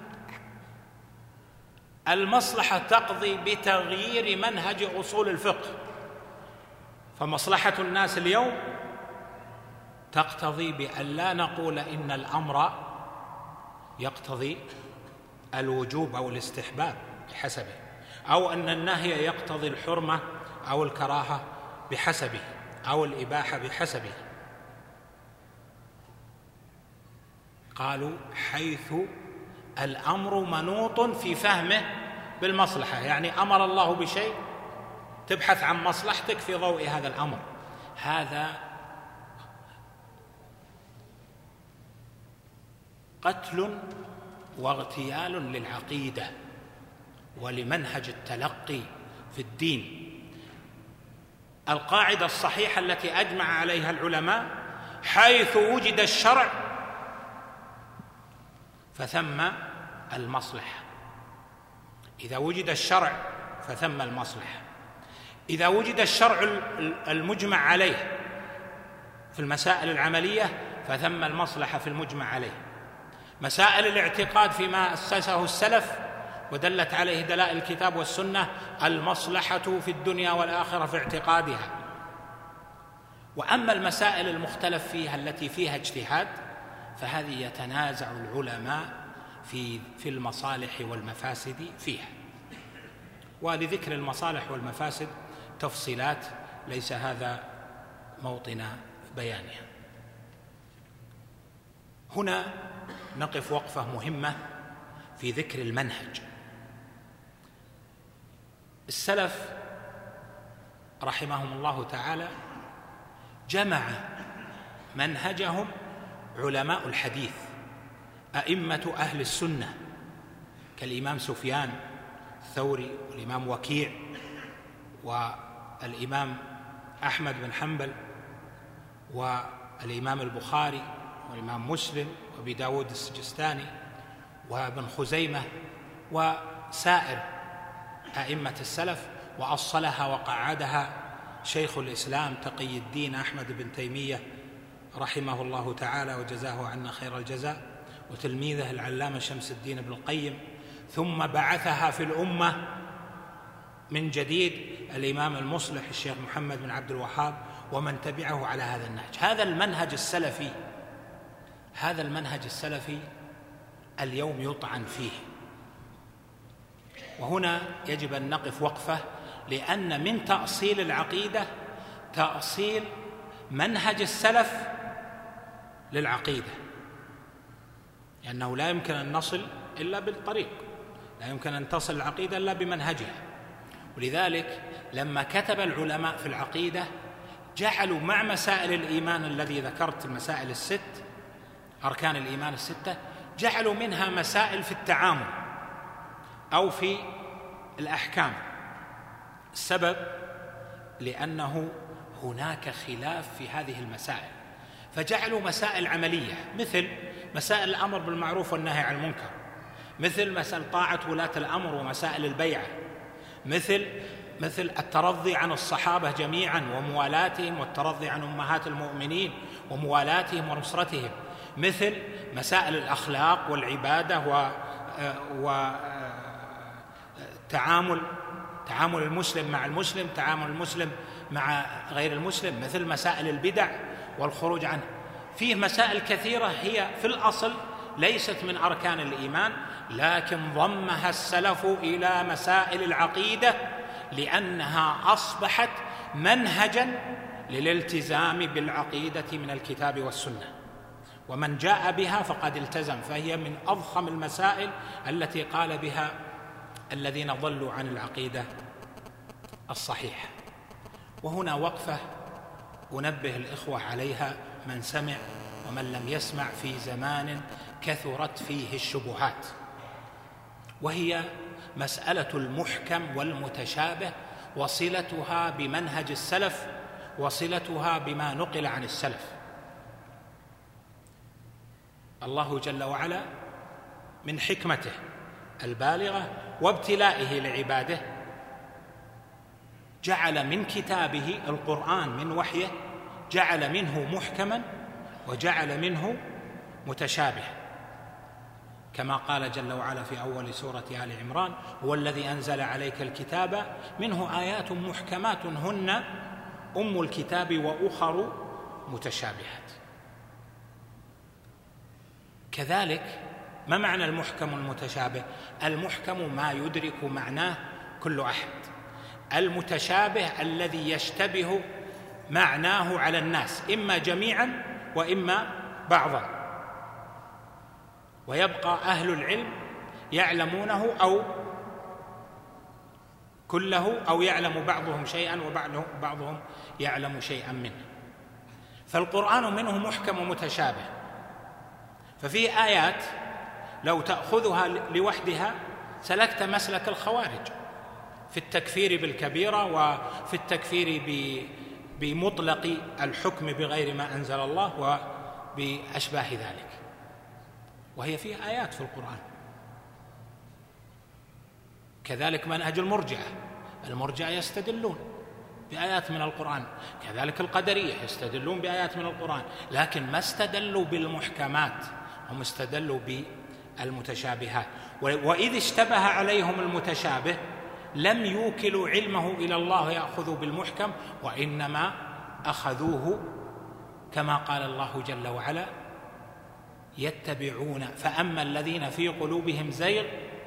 المصلحة تقضي بتغيير منهج أصول الفقه، فمصلحة الناس اليوم تقتضي بأن لا نقول إن الأمر يقتضي الوجوب أو الاستحباب بحسبه، أو أن النهي يقتضي الحرمة أو الكراهة بحسبه، أو الإباحة بحسبه. قالوا حيث الأمر منوط في فهمه بالمصلحة، يعني أمر الله بشيء تبحث عن مصلحتك في ضوء هذا الأمر. هذا قتل واغتيال للعقيدة ولمنهج التلقي في الدين. القاعدة الصحيحة التي أجمع عليها العلماء حيث وجد الشرع فثم المصلحة. إذا وجد الشرع فثم المصلحة. إذا وجد الشرع المجمع عليه في المسائل العملية فثم المصلحة في المجمع عليه. مسائل الاعتقاد فيما أسسه السلف ودلت عليه دلائل الكتاب والسنة المصلحة في الدنيا والآخرة في اعتقادها. وأما المسائل المختلف فيها التي فيها اجتهاد فهذه يتنازع العلماء في في المصالح والمفاسد فيها. ولذكر المصالح والمفاسد تفصيلات ليس هذا موطن بيانها. هنا نقف وقفة مهمة في ذكر المنهج. السلف رحمهم الله تعالى جمع منهجهم علماء الحديث أئمة أهل السنة كالإمام سفيان الثوري والإمام وكيع والإمام أحمد بن حنبل والإمام البخاري والإمام مسلم وأبي داود السجستاني وابن خزيمة وسائر أئمة السلف، وأصلها وقعدها شيخ الإسلام تقي الدين أحمد بن تيمية رحمه الله تعالى وجزاه عنا خير الجزاء، وتلميذه العلامة شمس الدين ابن القيم، ثم بعثها في الأمة من جديد الإمام المصلح الشيخ محمد بن عبد الوهاب ومن تبعه على هذا النهج. هذا المنهج السلفي هذا المنهج السلفي اليوم يطعن فيه. وهنا يجب أن نقف وقفة، لأن من تأصيل العقيدة تأصيل منهج السلف للعقيدة، لأنه لا يمكن أن نصل إلا بالطريق، لا يمكن أن تصل العقيدة إلا بمنهجها. ولذلك لما كتب العلماء في العقيدة جعلوا مع مسائل الإيمان الذي ذكرت المسائل الست أركان الإيمان الستة، جعلوا منها مسائل في التعامل أو في الأحكام. السبب لأنه هناك خلاف في هذه المسائل، فجعلوا مسائل عملية مثل مسائل الأمر بالمعروف والنهي عن المنكر، مثل مسائل طاعة ولاة الأمر ومسائل البيعة، مثل مثل الترضي عن الصحابة جميعا وموالاتهم، والترضي عن أمهات المؤمنين وموالاتهم ونصرتهم، مثل مسائل الأخلاق والعبادة و وتعامل تعامل المسلم مع المسلم، تعامل المسلم مع غير المسلم، مثل مسائل البدع والخروج عنه. فيه مسائل كثيرة هي في الأصل ليست من أركان الإيمان، لكن ضمها السلف إلى مسائل العقيدة لأنها أصبحت منهجا للالتزام بالعقيدة من الكتاب والسنة، ومن جاء بها فقد التزم، فهي من أضخم المسائل التي قال بها الذين ضلوا عن العقيدة الصحيحة. وهنا وقفة أنبه الإخوة عليها، من سمع ومن لم يسمع، في زمان كثرت فيه الشبهات، وهي مسألة المحكم والمتشابه وصلتها بمنهج السلف وصلتها بما نقل عن السلف. الله جل وعلا من حكمته البالغة وابتلائه لعباده جعل من كتابه القرآن من وحيه، جعل منه محكما وجعل منه متشابه، كما قال جل وعلا في أول سورة آل عمران: هو الذي أنزل عليك الكتاب منه آيات محكمات هن أم الكتاب وأخر متشابهات. كذلك ما معنى المحكم والمتشابه؟ المحكم ما يدرك معناه كل أحد، المتشابه الذي يشتبه معناه على الناس إما جميعا وإما بعضا، ويبقى أهل العلم يعلمونه أو كله، أو يعلم بعضهم شيئا وبعضهم يعلم شيئا منه. فالقرآن منه محكم ومتشابه، ففي آيات لو تأخذها لوحدها سلكت مسلك الخوارج في التكفير بالكبيرة وفي التكفير بمطلق الحكم بغير ما أنزل الله وبأشباه ذلك، وهي فيها آيات في القرآن. كذلك منهج المرجئة، المرجئة يستدلون بآيات من القرآن، كذلك القدرية يستدلون بآيات من القرآن، لكن ما استدلوا بالمحكمات، هم استدلوا بالمتشابهات. وإذ اشتبه عليهم المتشابه لم يوكلوا علمه إلى الله يأخذوا بالمحكم، وإنما أخذوه كما قال الله جل وعلا: يتبعون فأما الذين في قلوبهم زيغ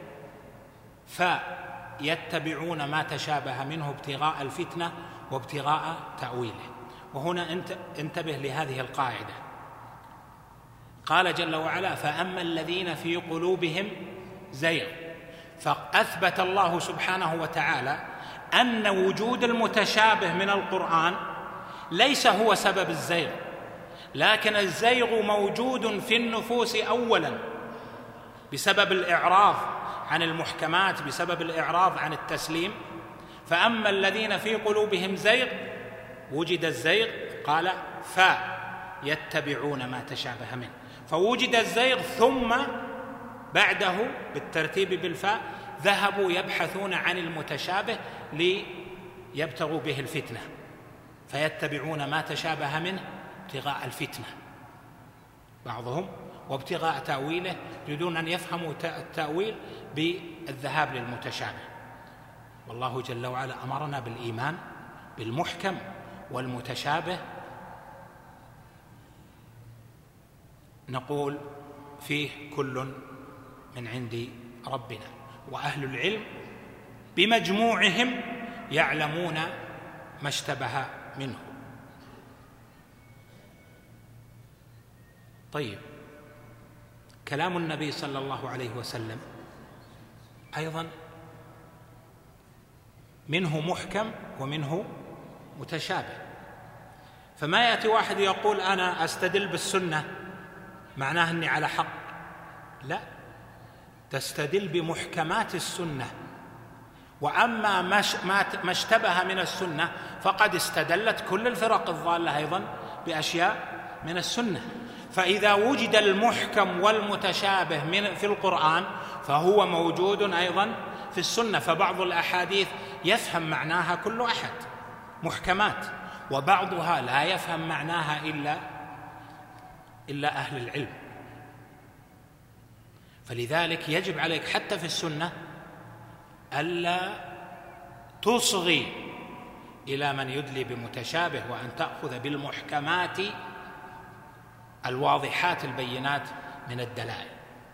فيتبعون ما تشابه منه ابتغاء الفتنة وابتغاء تأويله. وهنا انتبه لهذه القاعدة، قال جل وعلا: فأما الذين في قلوبهم زيغ، فأثبت الله سبحانه وتعالى أن وجود المتشابه من القرآن ليس هو سبب الزيغ، لكن الزيغ موجود في النفوس أولا بسبب الإعراض عن المحكمات، بسبب الإعراض عن التسليم. فأما الذين في قلوبهم زيغ، وجد الزيغ قال فيتبعون ما تشابه منه، فوجد الزيغ ثم بعده بالترتيب بالفاء ذهبوا يبحثون عن المتشابه ليبتغوا به الفتنة، فيتبعون ما تشابه منه ابتغاء الفتنة بعضهم وابتغاء تأويله، يريدون أن يفهموا التأويل بالذهاب للمتشابه. والله جل وعلا أمرنا بالإيمان بالمحكم والمتشابه، نقول فيه كل من عند ربنا، وأهل العلم بمجموعهم يعلمون ما اشتبه منه. طيب، كلام النبي صلى الله عليه وسلم أيضا منه محكم ومنه متشابه، فما يأتي واحد يقول أنا أستدل بالسنة معناه أني على حق، لا، تستدل بمحكمات السنة، وأما ما اشتبه من السنة فقد استدلت كل الفرق الضالة أيضا بأشياء من السنة. فإذا وجد المحكم والمتشابه من في القرآن فهو موجود أيضا في السنة. فبعض الأحاديث يفهم معناها كل أحد محكمات، وبعضها لا يفهم معناها إلا إلا أهل العلم. فلذلك يجب عليك حتى في السنة ألا تصغي إلى من يدلي بمتشابه، وأن تأخذ بالمحكمات الواضحات البينات من الدلائل.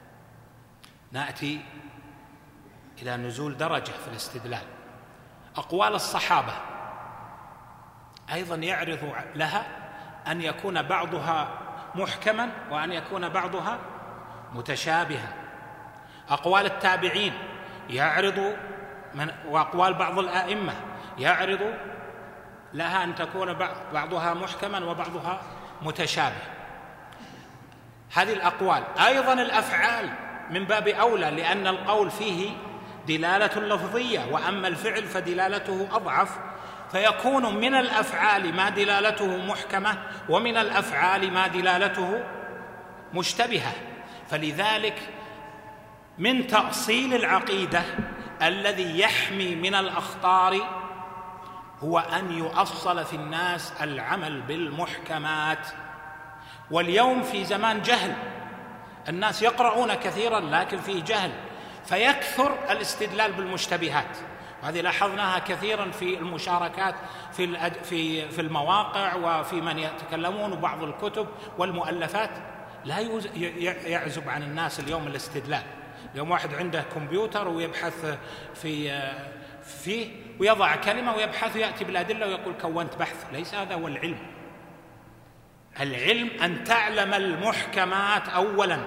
نأتي إلى نزول درجة في الاستدلال. أقوال الصحابة أيضا يعرض لها أن يكون بعضها محكما وأن يكون بعضها متشابها. أقوال التابعين يعرض من وأقوال بعض الآئمة يعرض لها أن تكون بعضها محكما وبعضها متشابه. هذه الأقوال. أيضا الأفعال من باب أولى، لأن القول فيه دلالة لفظية، وأما الفعل فدلالته أضعف، فيكون من الأفعال ما دلالته محكمة ومن الأفعال ما دلالته مشتبهة. فلذلك من تأصيل العقيدة الذي يحمي من الأخطار هو أن يؤصل في الناس العمل بالمحكمات. واليوم في زمان جهل، الناس يقرؤون كثيرا لكن فيه جهل، فيكثر الاستدلال بالمشتبهات. وهذه لاحظناها كثيرا في المشاركات في في في المواقع وفي من يتكلمون، وبعض الكتب والمؤلفات لا يعزب عن الناس اليوم الاستدلال. اليوم واحد عنده كمبيوتر ويبحث في فيه ويضع كلمة ويبحث ويأتي بالأدلة ويقول كونت بحث. ليس هذا هو العلم. العلم أن تعلم المحكمات أولا،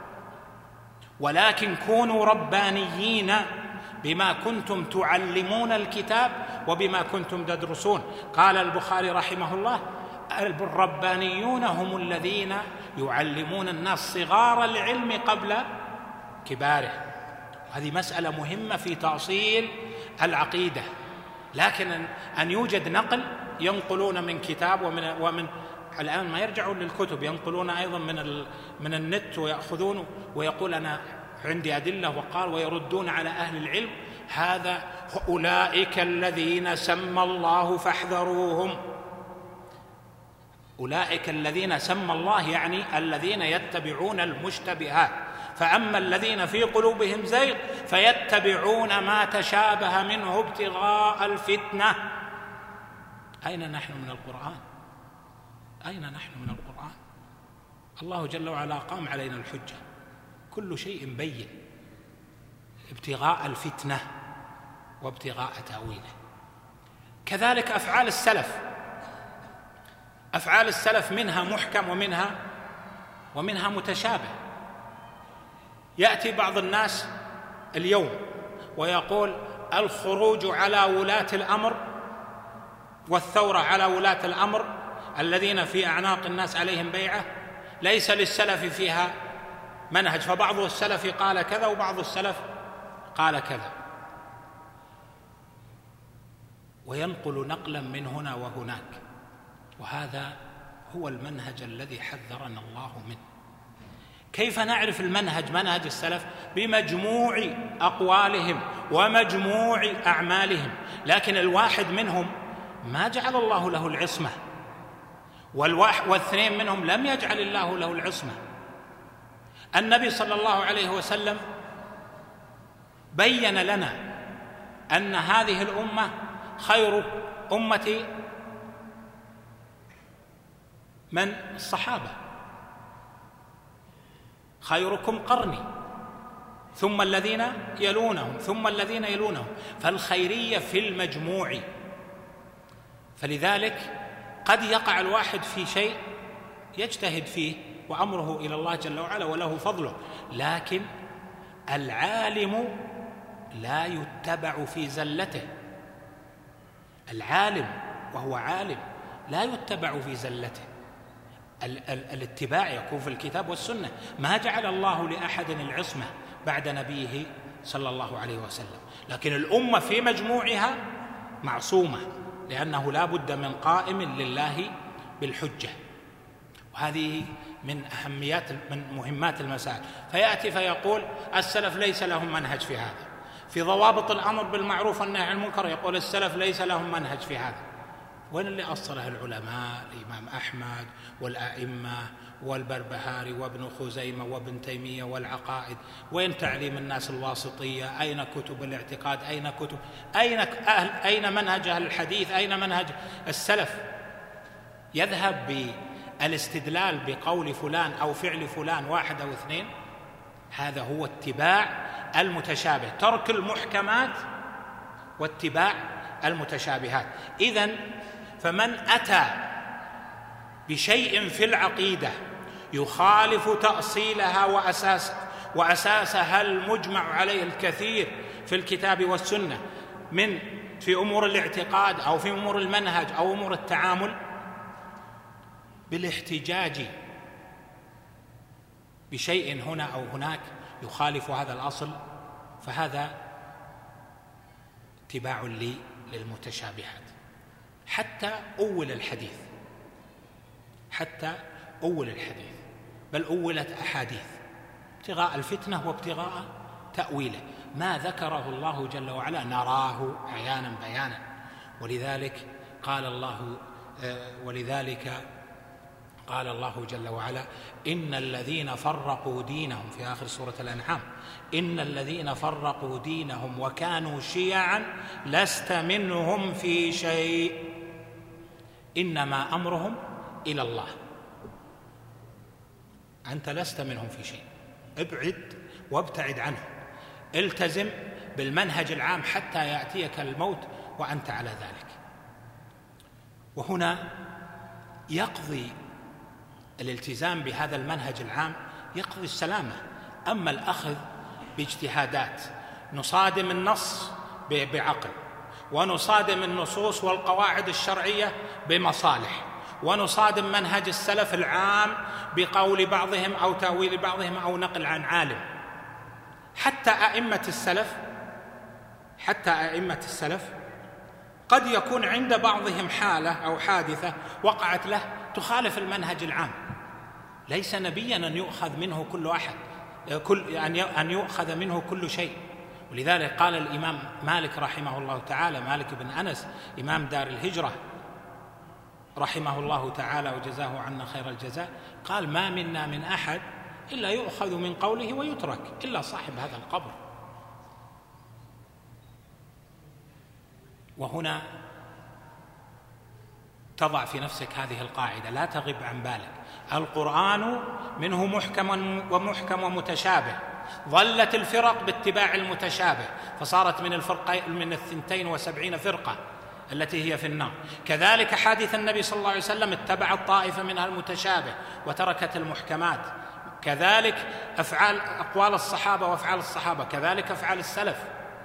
ولكن كونوا ربانيين بما كنتم تعلمون الكتاب وبما كنتم تدرسون. قال البخاري رحمه الله: الربانيون هم الذين يعلمون الناس صغار العلم قبل كباره. هذه مسألة مهمة في تأصيل العقيدة. لكن أن يوجد نقل ينقلون من كتاب ومن ومن الآن ما يرجعون للكتب، ينقلون أيضا من من النت ويأخذون ويقول أنا عندي أدلة وقال، ويردون على أهل العلم. هذا أولئك الذين سمى الله فاحذروهم. أولئك الذين سمى الله يعني الذين يتبعون المشتبهات. فأما الذين في قلوبهم زيغ فيتبعون ما تشابه منه ابتغاء الفتنة. أين نحن من القرآن؟ أين نحن من القرآن؟ الله جل وعلا قام علينا الحجة، كل شيء بين، ابتغاء الفتنة وابتغاء تأويله. كذلك أفعال السلف، أفعال السلف منها محكم ومنها ومنها متشابه. يأتي بعض الناس اليوم ويقول الخروج على ولاة الأمر والثورة على ولاة الأمر الذين في أعناق الناس عليهم بيعة ليس للسلف فيها منهج، فبعض السلف قال كذا وبعض السلف قال كذا، وينقل نقلا من هنا وهناك. وهذا هو المنهج الذي حذرنا الله منه. كيف نعرف المنهج منهج السلف؟ بمجموع أقوالهم ومجموع أعمالهم. لكن الواحد منهم ما جعل الله له العصمة، والواحد والاثنين منهم لم يجعل الله له العصمة. النبي صلى الله عليه وسلم بين لنا أن هذه الأمة خير أمتي من الصحابة، خيركم قرني ثم الذين يلونهم ثم الذين يلونهم. فالخيرية في المجموع. فلذلك قد يقع الواحد في شيء يجتهد فيه وأمره إلى الله جل وعلا وله فضله، لكن العالم لا يتبع في زلته. العالم وهو عالم لا يتبع في زلته. ال- ال- الاتباع يكون في الكتاب والسنة. ما جعل الله لأحد العصمة بعد نبيه صلى الله عليه وسلم، لكن الأمة في مجموعها معصومة، لأنه لا بد من قائم لله بالحجة. وهذه من أهميات من مهمات المسائل. فيأتي فيقول السلف ليس لهم منهج في هذا، في ضوابط الأمر بالمعروف والنهي عن المنكر يقول السلف ليس لهم منهج في هذا. وين اللي أصله العلماء؟ الإمام أحمد والأئمة والبربهاري وابن خزيمة وابن تيمية والعقائد. وين تعليم الناس الواسطية؟ أين كتب الاعتقاد؟ أين كتب أين أهل أين منهج أهل الحديث؟ أين منهج السلف؟ يذهب بالاستدلال بقول فلان أو فعل فلان واحد أو اثنين. هذا هو اتباع المتشابه، ترك المحكمات واتباع المتشابهات. إذن فمن أتى بشيء في العقيدة يخالف تأصيلها وأساس وأساسها المجمع عليه الكثير في الكتاب والسنة من في أمور الاعتقاد أو في أمور المنهج أو أمور التعامل، بالاحتجاج بشيء هنا أو هناك يخالف هذا الأصل، فهذا اتباع لي للمتشابهات. حتى أول الحديث حتى أول الحديث بل أولت أحاديث ابتغاء الفتنة وابتغاء تأويله، ما ذكره الله جل وعلا نراه عيانا بيانا. ولذلك قال الله ولذلك قال الله جل وعلا إن الذين فرقوا دينهم في آخر سورة الأنعام إن الذين فرقوا دينهم وكانوا شيعا لست منهم في شيء إنما أمرهم إلى الله. أنت لست منهم في شيء، ابعد وابتعد عنه، التزم بالمنهج العام حتى يأتيك الموت وأنت على ذلك. وهنا يقضي الالتزام بهذا المنهج العام يقضي السلامة. أما الأخذ باجتهادات، نصادم النص بعقل، ونصادم النصوص والقواعد الشرعية بمصالح، ونصادم منهج السلف العام بقول بعضهم أو تأويل بعضهم أو نقل عن عالم. حتى أئمة السلف حتى أئمة السلف قد يكون عند بعضهم حالة أو حادثة وقعت له تخالف المنهج العام، ليس نبيا أن يؤخذ منه كل أحد كل أن يؤخذ منه كل شيء. ولذلك قال الإمام مالك رحمه الله تعالى، مالك بن أنس إمام دار الهجرة رحمه الله تعالى وجزاه عنا خير الجزاء، قال ما منا من أحد إلا يؤخذ من قوله ويترك إلا صاحب هذا القبر. وهنا تضع في نفسك هذه القاعدة، لا تغب عن بالك. القرآن منه محكم ومحكم ومتشابه، ظلت الفرق باتباع المتشابه فصارت من الفرقين من الثنتين وسبعين فرقة التي هي في النار. كذلك حادث النبي صلى الله عليه وسلم اتبعت طائفة منها المتشابه وتركت المحكمات. كذلك أفعال أقوال الصحابة وأفعال الصحابة، كذلك أفعال السلف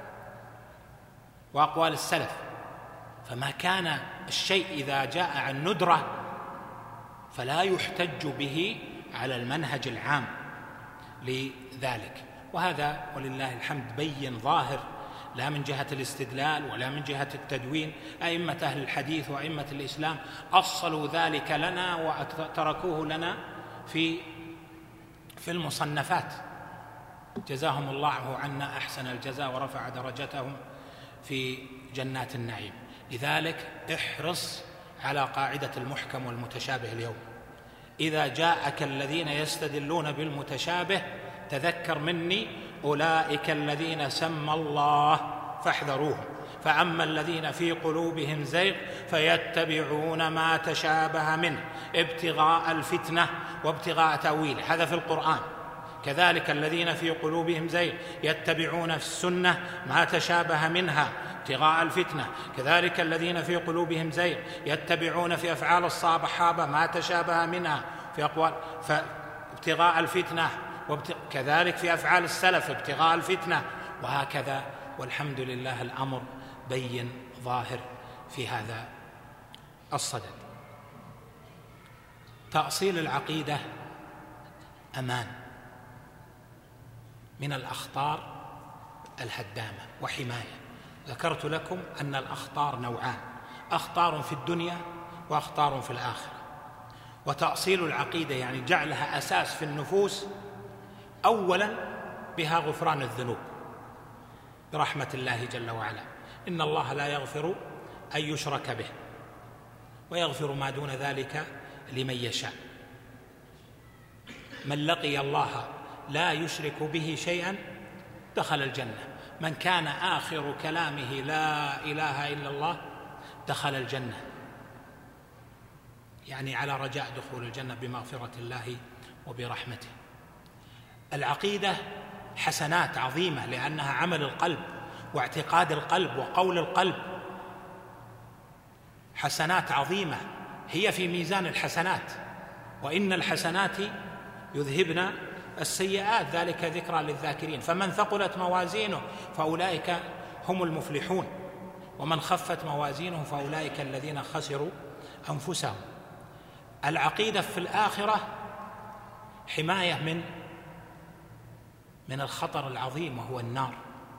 وأقوال السلف. فما كان الشيء إذا جاء عن ندرة فلا يحتج به على المنهج العام لذلك. وهذا ولله الحمد بين ظاهر، لا من جهة الاستدلال ولا من جهة التدوين. أئمة أهل الحديث وأئمة الإسلام أصلوا ذلك لنا وتركوه لنا في في المصنفات، جزاهم الله عنا أحسن الجزاء ورفع درجتهم في جنات النعيم. لذلك احرص على قاعدة المحكم والمتشابه اليوم. إذا جاءك الذين يستدلون بالمتشابه تذكر مني أولئك الذين سمى الله فاحذروهم، فأما الذين في قلوبهم زيغ فيتبعون ما تشابه منه ابتغاء الفتنة وابتغاء تأويله، هذا في القرآن. كذلك الذين في قلوبهم زيغ يتبعون في السنة ما تشابه منها ابتغاء الفتنة. كذلك الذين في قلوبهم زيغ يتبعون في أفعال الصحابة ما تشابه منها في أقوال ابتغاء الفتنة، كذلك في أفعال السلف ابتغاء الفتنة، وهكذا. والحمد لله الأمر بين ظاهر في هذا الصدد. تأصيل العقيدة أمان من الأخطار الهدامة وحماية. ذكرت لكم أن الأخطار نوعان، أخطار في الدنيا وأخطار في الآخرة. وتأصيل العقيدة يعني جعلها أساس في النفوس، أولا بها غفران الذنوب برحمة الله جل وعلا. إن الله لا يغفر أن يشرك به ويغفر ما دون ذلك لمن يشاء. من لقي الله لا يشرك به شيئا دخل الجنة. من كان آخر كلامه لا إله إلا الله دخل الجنة، يعني على رجاء دخول الجنة بمغفرة الله وبرحمته. العقيدة حسنات عظيمة لأنها عمل القلب واعتقاد القلب وقول القلب، حسنات عظيمة هي في ميزان الحسنات، وإن الحسنات يذهبن السيئات ذلك ذكرى للذاكرين. فمن ثقلت موازينه فأولئك هم المفلحون، ومن خفت موازينه فأولئك الذين خسروا أنفسهم. العقيدة في الآخرة حماية من من الخطر العظيم وهو النار،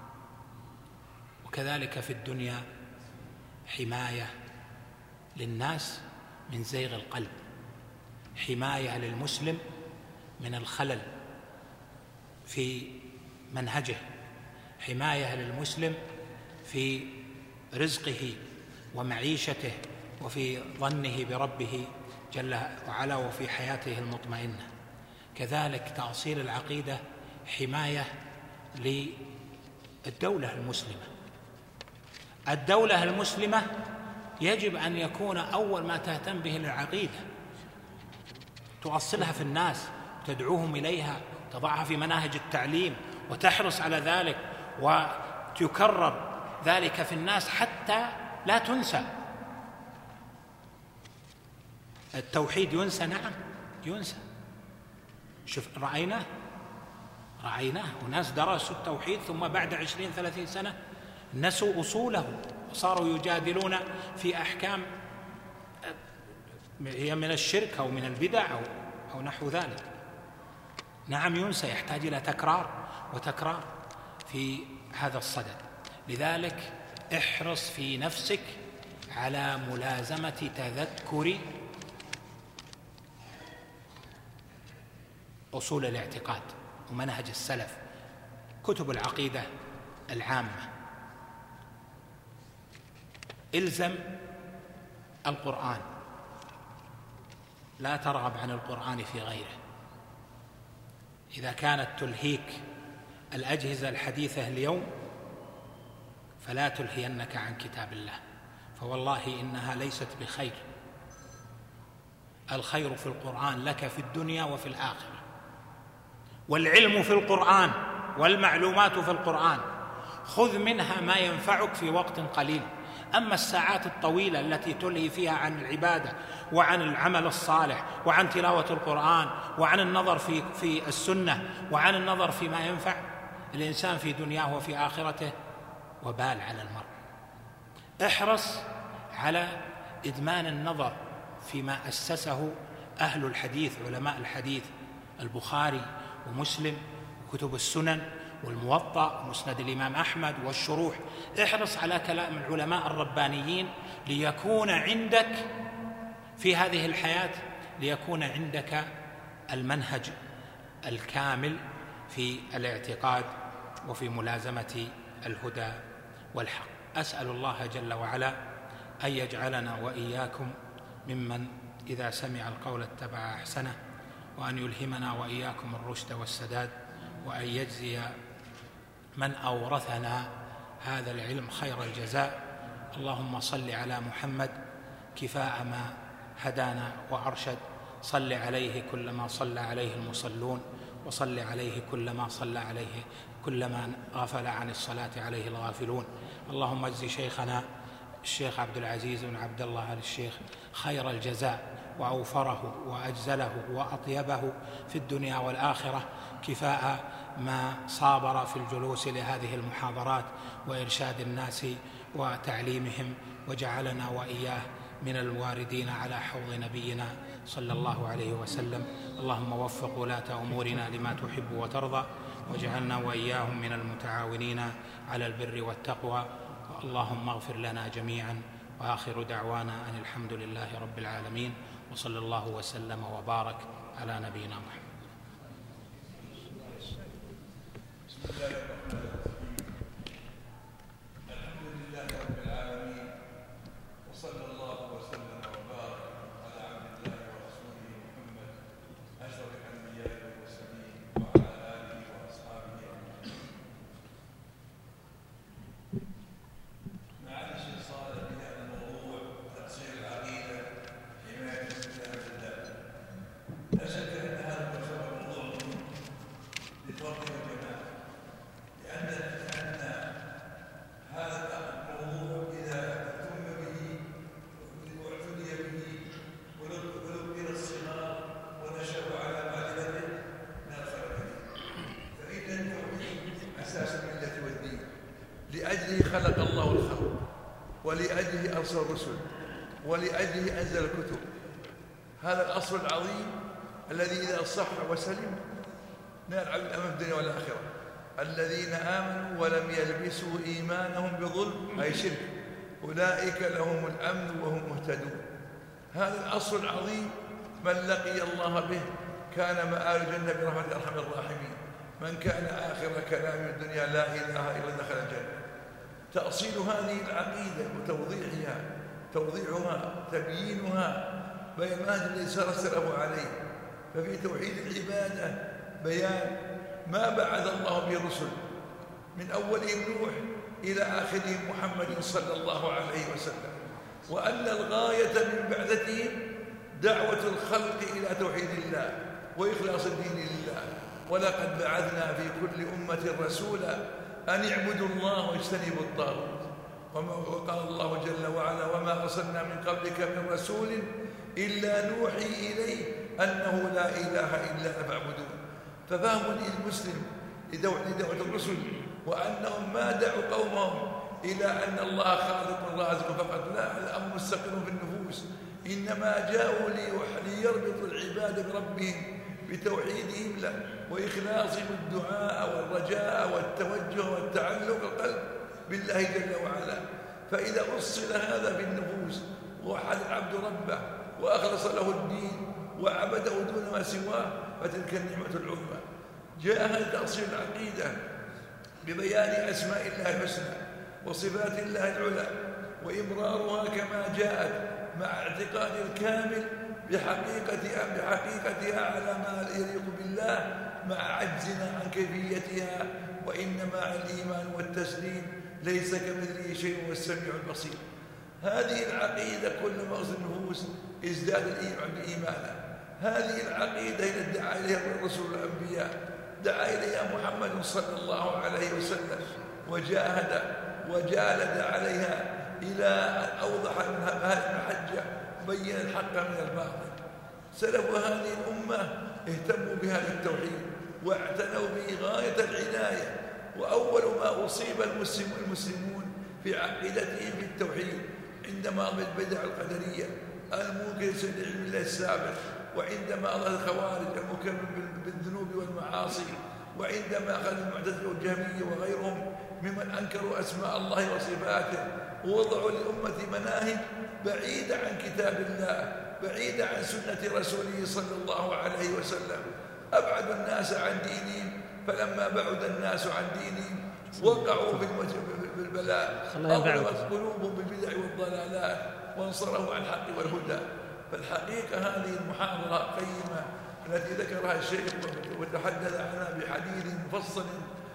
وكذلك في الدنيا حماية للناس من زيغ القلب، حماية للمسلم من الخلل في منهجه، حماية للمسلم في رزقه ومعيشته وفي ظنه بربه جل وعلا وفي حياته المطمئنة. كذلك تأصيل العقيدة حماية للدولة المسلمة. الدولة المسلمة يجب أن يكون أول ما تهتم به العقيدة، تؤصلها في الناس، تدعوهم إليها، تضعها في مناهج التعليم، وتحرص على ذلك وتكرر ذلك في الناس حتى لا تنسى. التوحيد ينسى؟ نعم ينسى. شوف رأيناه رأيناه وناس درسوا التوحيد ثم بعد عشرين ثلاثين سنة نسوا أصوله وصاروا يجادلون في أحكام هي من الشرك أو من البدع أو, أو نحو ذلك. نعم ينسى، يحتاج إلى تكرار وتكرار في هذا الصدد. لذلك احرص في نفسك على ملازمة تذكر أصول الاعتقاد ومنهج السلف، كتب العقيدة العامة. إلزم القرآن، لا ترغب عن القرآن في غيره. إذا كانت تلهيك الأجهزة الحديثة اليوم فلا تلهينك عن كتاب الله، فوالله إنها ليست بخير. الخير في القرآن لك في الدنيا وفي الآخرة، والعلم في القرآن والمعلومات في القرآن، خذ منها ما ينفعك في وقت قليل. أما الساعات الطويلة التي تلهي فيها عن العبادة وعن العمل الصالح وعن تلاوة القرآن وعن النظر في في السنة وعن النظر فيما ينفع الإنسان في دنياه وفي آخرته، وبال على المرء. احرص على إدمان النظر فيما أسسه أهل الحديث، علماء الحديث، البخاري ومسلم وكتب السنن والموطأ ومسند الإمام أحمد والشروح. احرص على كلام العلماء الربانيين ليكون عندك في هذه الحياة، ليكون عندك المنهج الكامل في الاعتقاد وفي ملازمة الهدى والحق. أسأل الله جل وعلا أن يجعلنا وإياكم ممن إذا سمع القول اتبع أحسنه، وأن يلهمنا وإياكم الرشد والسداد، وأن يجزي من أورثنا هذا العلم خير الجزاء. اللهم صل على محمد كفاء ما هدانا وأرشد، صل عليه كلما صلى عليه المصلون، وصل عليه كلما صلى عليه كلما غفل عن الصلاة عليه الغافلون. اللهم اجز شيخنا الشيخ عبد العزيز بن عبد الله آل الشيخ خير الجزاء، وأوفره وأجزله وأطيبه في الدنيا والآخرة، كفاء ما صابر في الجلوس لهذه المحاضرات وإرشاد الناس وتعليمهم، وجعلنا وإياه من الواردين على حوض نبينا صلى الله عليه وسلم. اللهم وفق ولاة أمورنا لما تحب وترضى، واجعلنا وإياهم من المتعاونين على البر والتقوى. اللهم اغفر لنا جميعا، وآخر دعوانا أن الحمد لله رب العالمين. وصلى الله وسلم وبارك على نبينا محمد. بسم الله الرحمن الرحيم. الحمد لله رب العالمين، وصلى الله وسلم وبارك على عبد الله ورسوله محمد أشرف الأنبياء والمرسلين وعلى آله وأصحابه أجمعين. معالي الشيخ صالح في هذا الموضوع تأصيل العقيدة حماية الله بالله. لا شك أن هذا الموضوع للفرد والجماعة، لأن لأن هذا الموضوع إذا اهتم به واعتني به ولقي الصغار ونشأوا على معرفته من الخير كثير. فإن التوحيد أساس الملة والدين، لأجله خلق الله الخلق، ولأجله أرسل الرسل، ولأجله أنزل الكتب. هذا الأصل العظيم الذي إذا صح وسلم نال عبد أمام الدنيا والآخرة. الذين آمنوا ولم يلبسوا إيمانهم بظلم أي شرك أولئك لهم الأمن وهم مهتدون. هذا الأصل العظيم من لقي الله به كان مآل الجنة برحمة أرحم الراحمين. من كان آخر كلام الدنيا لا إله إلا دخل الجنة. تأصيل هذه العقيدة وتوضيحها توضيحها تبيينها بين منهج الذي سار السلف عليه. ففي توحيد العبادة بيان ما بعث الله به الرسل من أولهم نوح إلى آخرهم محمد صلى الله عليه وسلم، وأن الغاية من بعثتهم دعوة الخلق إلى توحيد الله وإخلاص الدين لله. ولقد بعثنا في كل أمة رسولا أن اعبدوا الله واجتنبوا الطاغوت. وقال الله جل وعلا وما أرسلنا من قبلك من رسول إلا نوحي إليه أنه لا إله إلا أنا فاعبدون. ففهم المسلم لدعوة الرسل وأنهم ما دعوا قومهم إلى أن الله خالق رازق فقط، لا، هذا أمر مستقر في النفوس. إنما جاءوا ليربطوا العباد بربهم بتوحيدهم له وإخلاصهم الدعاء والرجاء والتوجه والتعلق القلب بالله جل وعلا. فإذا أصل هذا في النفوس ووحد العبد ربه وأخلص له الدين وعبده دون ما سواه فتلك النعمة العظمى. جاء هذا تأصيل العقيدة ببيان أسماء الله الحسنى وصفات الله العلى وإمرارها كما جاءت مع اعتقاد الكامل بحقيقتها بحقيقتها على ما يليق بالله مع عجزنا عن كيفيتها. وإنما الإيمان والتسليم ليس كمثله شيء والسميع البصير. هذه العقيدة كلما أصل النفوس ازداد الإيمان بإيمانه. هذه العقيدة التي دعا إليها الرسل والأنبياء دعا إليها محمد صلى الله عليه وسلم وجاهد وجالد عليها إلى أن أوضح هذه المحجة بين الحق من الباطل. سلف هذه الأمة اهتموا بهذا التوحيد واعتنوا به غاية العناية. وأول ما أصيب المسلمون في عقيدتهم في التوحيد عندما بالبدع القدرية المنكر لعلم الله السابق، وعندما أظهر الخوارج المكمل بالذنوب والمعاصي، وعندما أخذ المعتزلة والجهمية وغيرهم ممن أنكروا أسماء الله وصفاته ووضعوا للأمة مناهج بعيدة عن كتاب الله بعيدة عن سنة رسوله صلى الله عليه وسلم. أبعد الناس عن دينهم، فلما بعد الناس عن دينهم وقعوا في البلاء أضربت قلوبهم بالبدع والضلالات وانصرفوا عن الحق والهدى. فالحقيقة هذه المحاضرة قيمة التي ذكرها الشيخ وتحدث عنها بحديث مفصل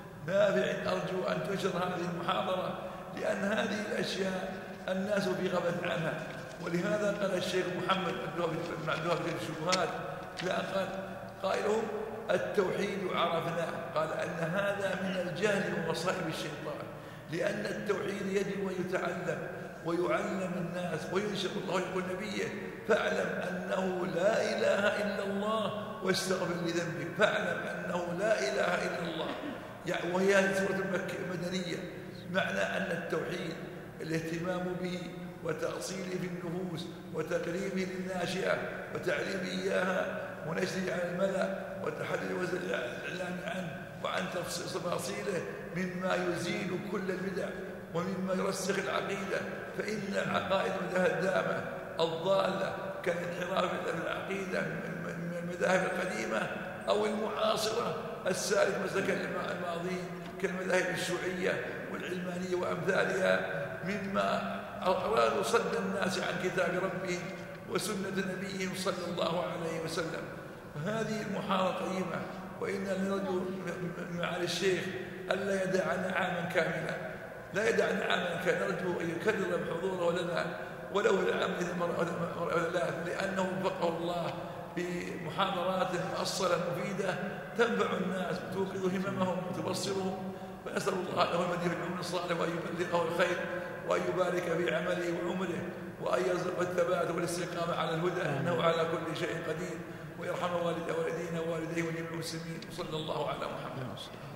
نافع. أرجو أن تنشر هذه المحاضرة لأن هذه الأشياء الناس في غفلة عنها. ولهذا قال الشيخ محمد بن عبد الوهاب في الشبهات لا قال قائلهم التوحيد عرفناه، قال أن هذا من الجهل ومصائب الشيطان، لأن التوحيد يجب أن يتعلم ويعلم الناس وينشر. الله يقول نبيه فاعلم أنه لا إله إلا الله واستغفر لذنبك، فاعلم أنه لا إله إلا الله. يعني وهي سورة مدنية، معنى أن التوحيد الاهتمام به وتأصيله في النفوس وتقريبه للناشئة وتعليم إياها ونشره على الملأ وتحديد والإعلان عنه وعن تفاصيله مما يزيل كل البدع ومما يرسخ العقيدة. فإن العقائد الهدامة الضالة كالانحراف في العقيدة من المذاهب القديمة أو المعاصرة السالك مسلك الماضين كالمذاهب الشيوعية والعلمانية وأمثالها، مما أرادوا صد الناس عن كتاب ربهم وسنة نبيهم صلى الله عليه وسلم. هذه المحاضرة قيمة، وإنا نرجو من معالي الشيخ ألا يدعنا عاما كاملا، لا يدعنا عاما كاملا، نرجو أن يكرر حضوره لنا ولو العام مرة ولا لا، لأنه وفقه الله بمحاضرات مؤصلة مفيدة تنفع الناس وتوقظ هممهم وتبصرهم. فنسأل الله له المزيد من العمر الصالح وأن يبلغه الخير وأن يبارك في عمله وعمره وأن يرزق الثبات والاستقامة على الهدى، إنه على كل شيء قدير، ويرحم والديه والدينا ووالديه وجميع المسلمين، وصلى الله على محمد.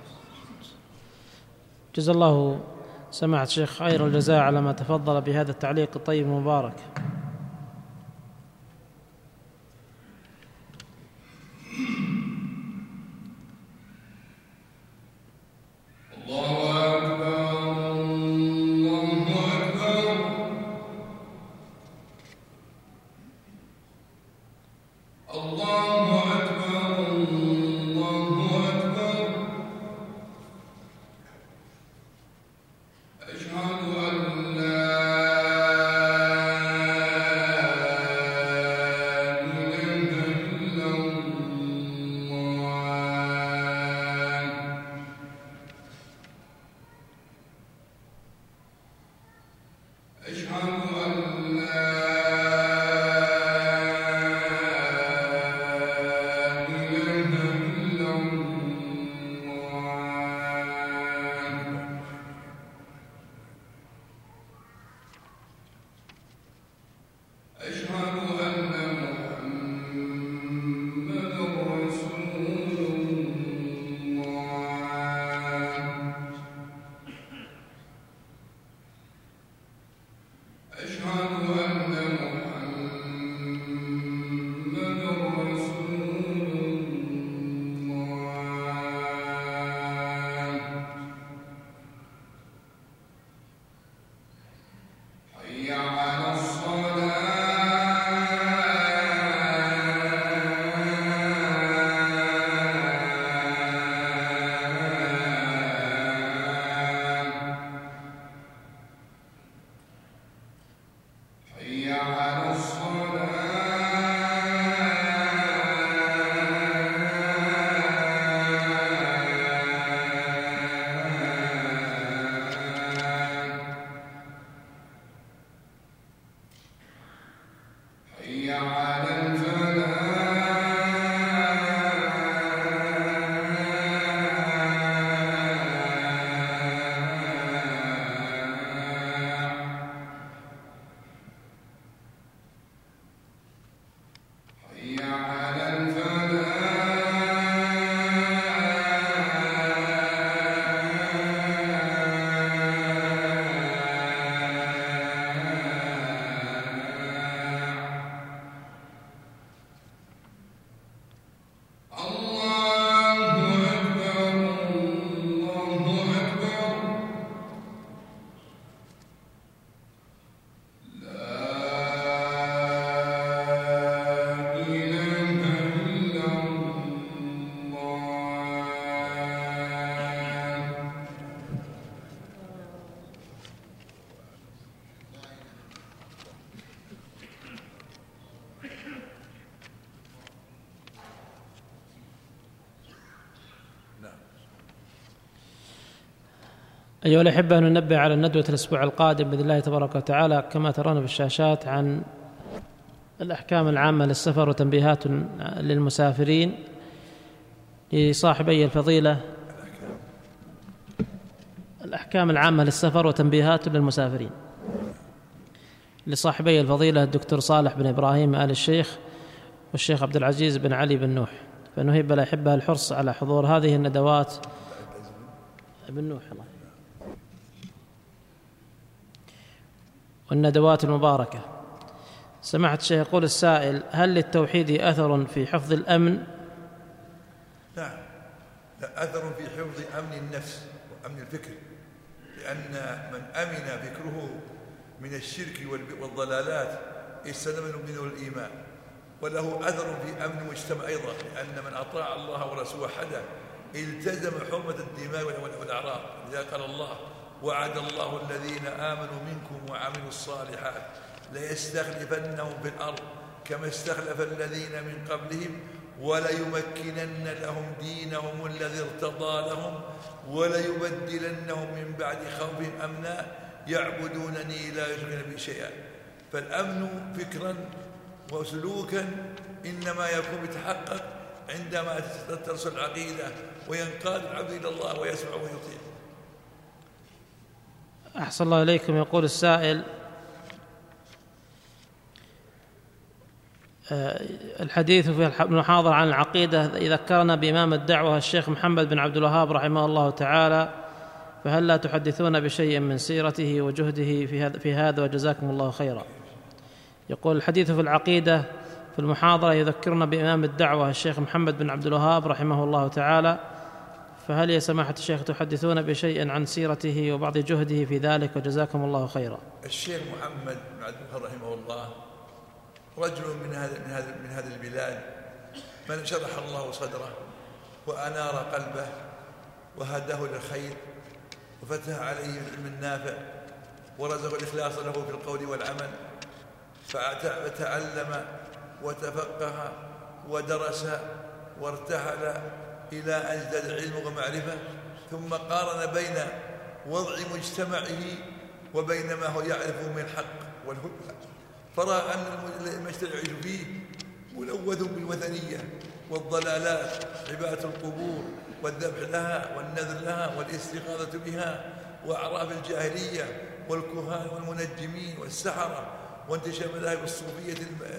جزا الله سماحة الشيخ خير الجزاء على ما تفضل بهذا التعليق الطيب المبارك. أيها الأحبة، ننبه على الندوة الأسبوع القادم بإذن الله تبارك وتعالى كما ترون في الشاشات عن الأحكام العامة للسفر وتنبيهات للمسافرين لصاحبي الفضيلة. الأحكام العامة للسفر وتنبيهات للمسافرين لصاحبي الفضيلة الدكتور صالح بن إبراهيم آل الشيخ والشيخ عبد العزيز بن علي بن نوح. فنهب الأحبة الحرص على حضور هذه الندوات بن نوح الله والندوات المباركة. سماحة الشيخ يقول السائل: هل للتوحيد أثر في حفظ الأمن؟ نعم، أثر في حفظ أمن النفس وأمن الفكر، لأن من أمن فكره من الشرك والضلالات استلم منه الإيمان، وله أثر في أمن المجتمع أيضا، لأن من أطاع الله ورسوله وحده التزم حرمة الدماء والأعراض. لذا قال الله: وعد الله الذين آمنوا منكم وعملوا الصالحات ليستخلفنهم في الأرض كما استخلف الذين من قبلهم وليمكنن لهم دينهم الذي ارتضى لهم وليبدلنهم من بعد خوفهم أمنا يعبدونني لا يشركون بي شيئا. فالأمن فكرا وسلوكا إنما يكون يتحقق عندما تترسل العقيدة وينقاد العبد إلى الله ويسمع ويطيع. أحسن الله إليكم. يقول السائل: الحديث في المحاضرة عن العقيدة ذكرنا بإمام الدعوة الشيخ محمد بن عبد الوهاب رحمه الله تعالى، فهل لا تحدثون بشيء من سيرته وجهده في هذا وجزاكم الله خيرا؟ يقول: الحديث في العقيدة في المحاضرة يذكرنا بإمام الدعوة الشيخ محمد بن عبد الوهاب رحمه الله تعالى، فهل يا سماحة الشيخ تحدثون بشيء عن سيرته وبعض جهده في ذلك وجزاكم الله خيرا؟ الشيخ محمد بن عبد الوهاب رحمه الله رجل من هذا من هذا من هذه البلاد من شرح الله صدره وأنار قلبه وهداه للخير وفتح عليه العلم النافع ورزق الإخلاص له في القول والعمل، فتعلم وتفقه ودرس وارتحل إلى أن ازداد علم ومعرفة، ثم قارن بين وضع مجتمعه وبين ما هو يعرفه من الحق والهدى، فرأى أن المجتمع يعيش فيه ملوث بالوثنية والضلالات، عبادة القبور والذبح لها والنذر لها والاستغاثة بها وأعراف الجاهلية والكهان والمنجمين والسحرة وانتشار مذاهب الصوفية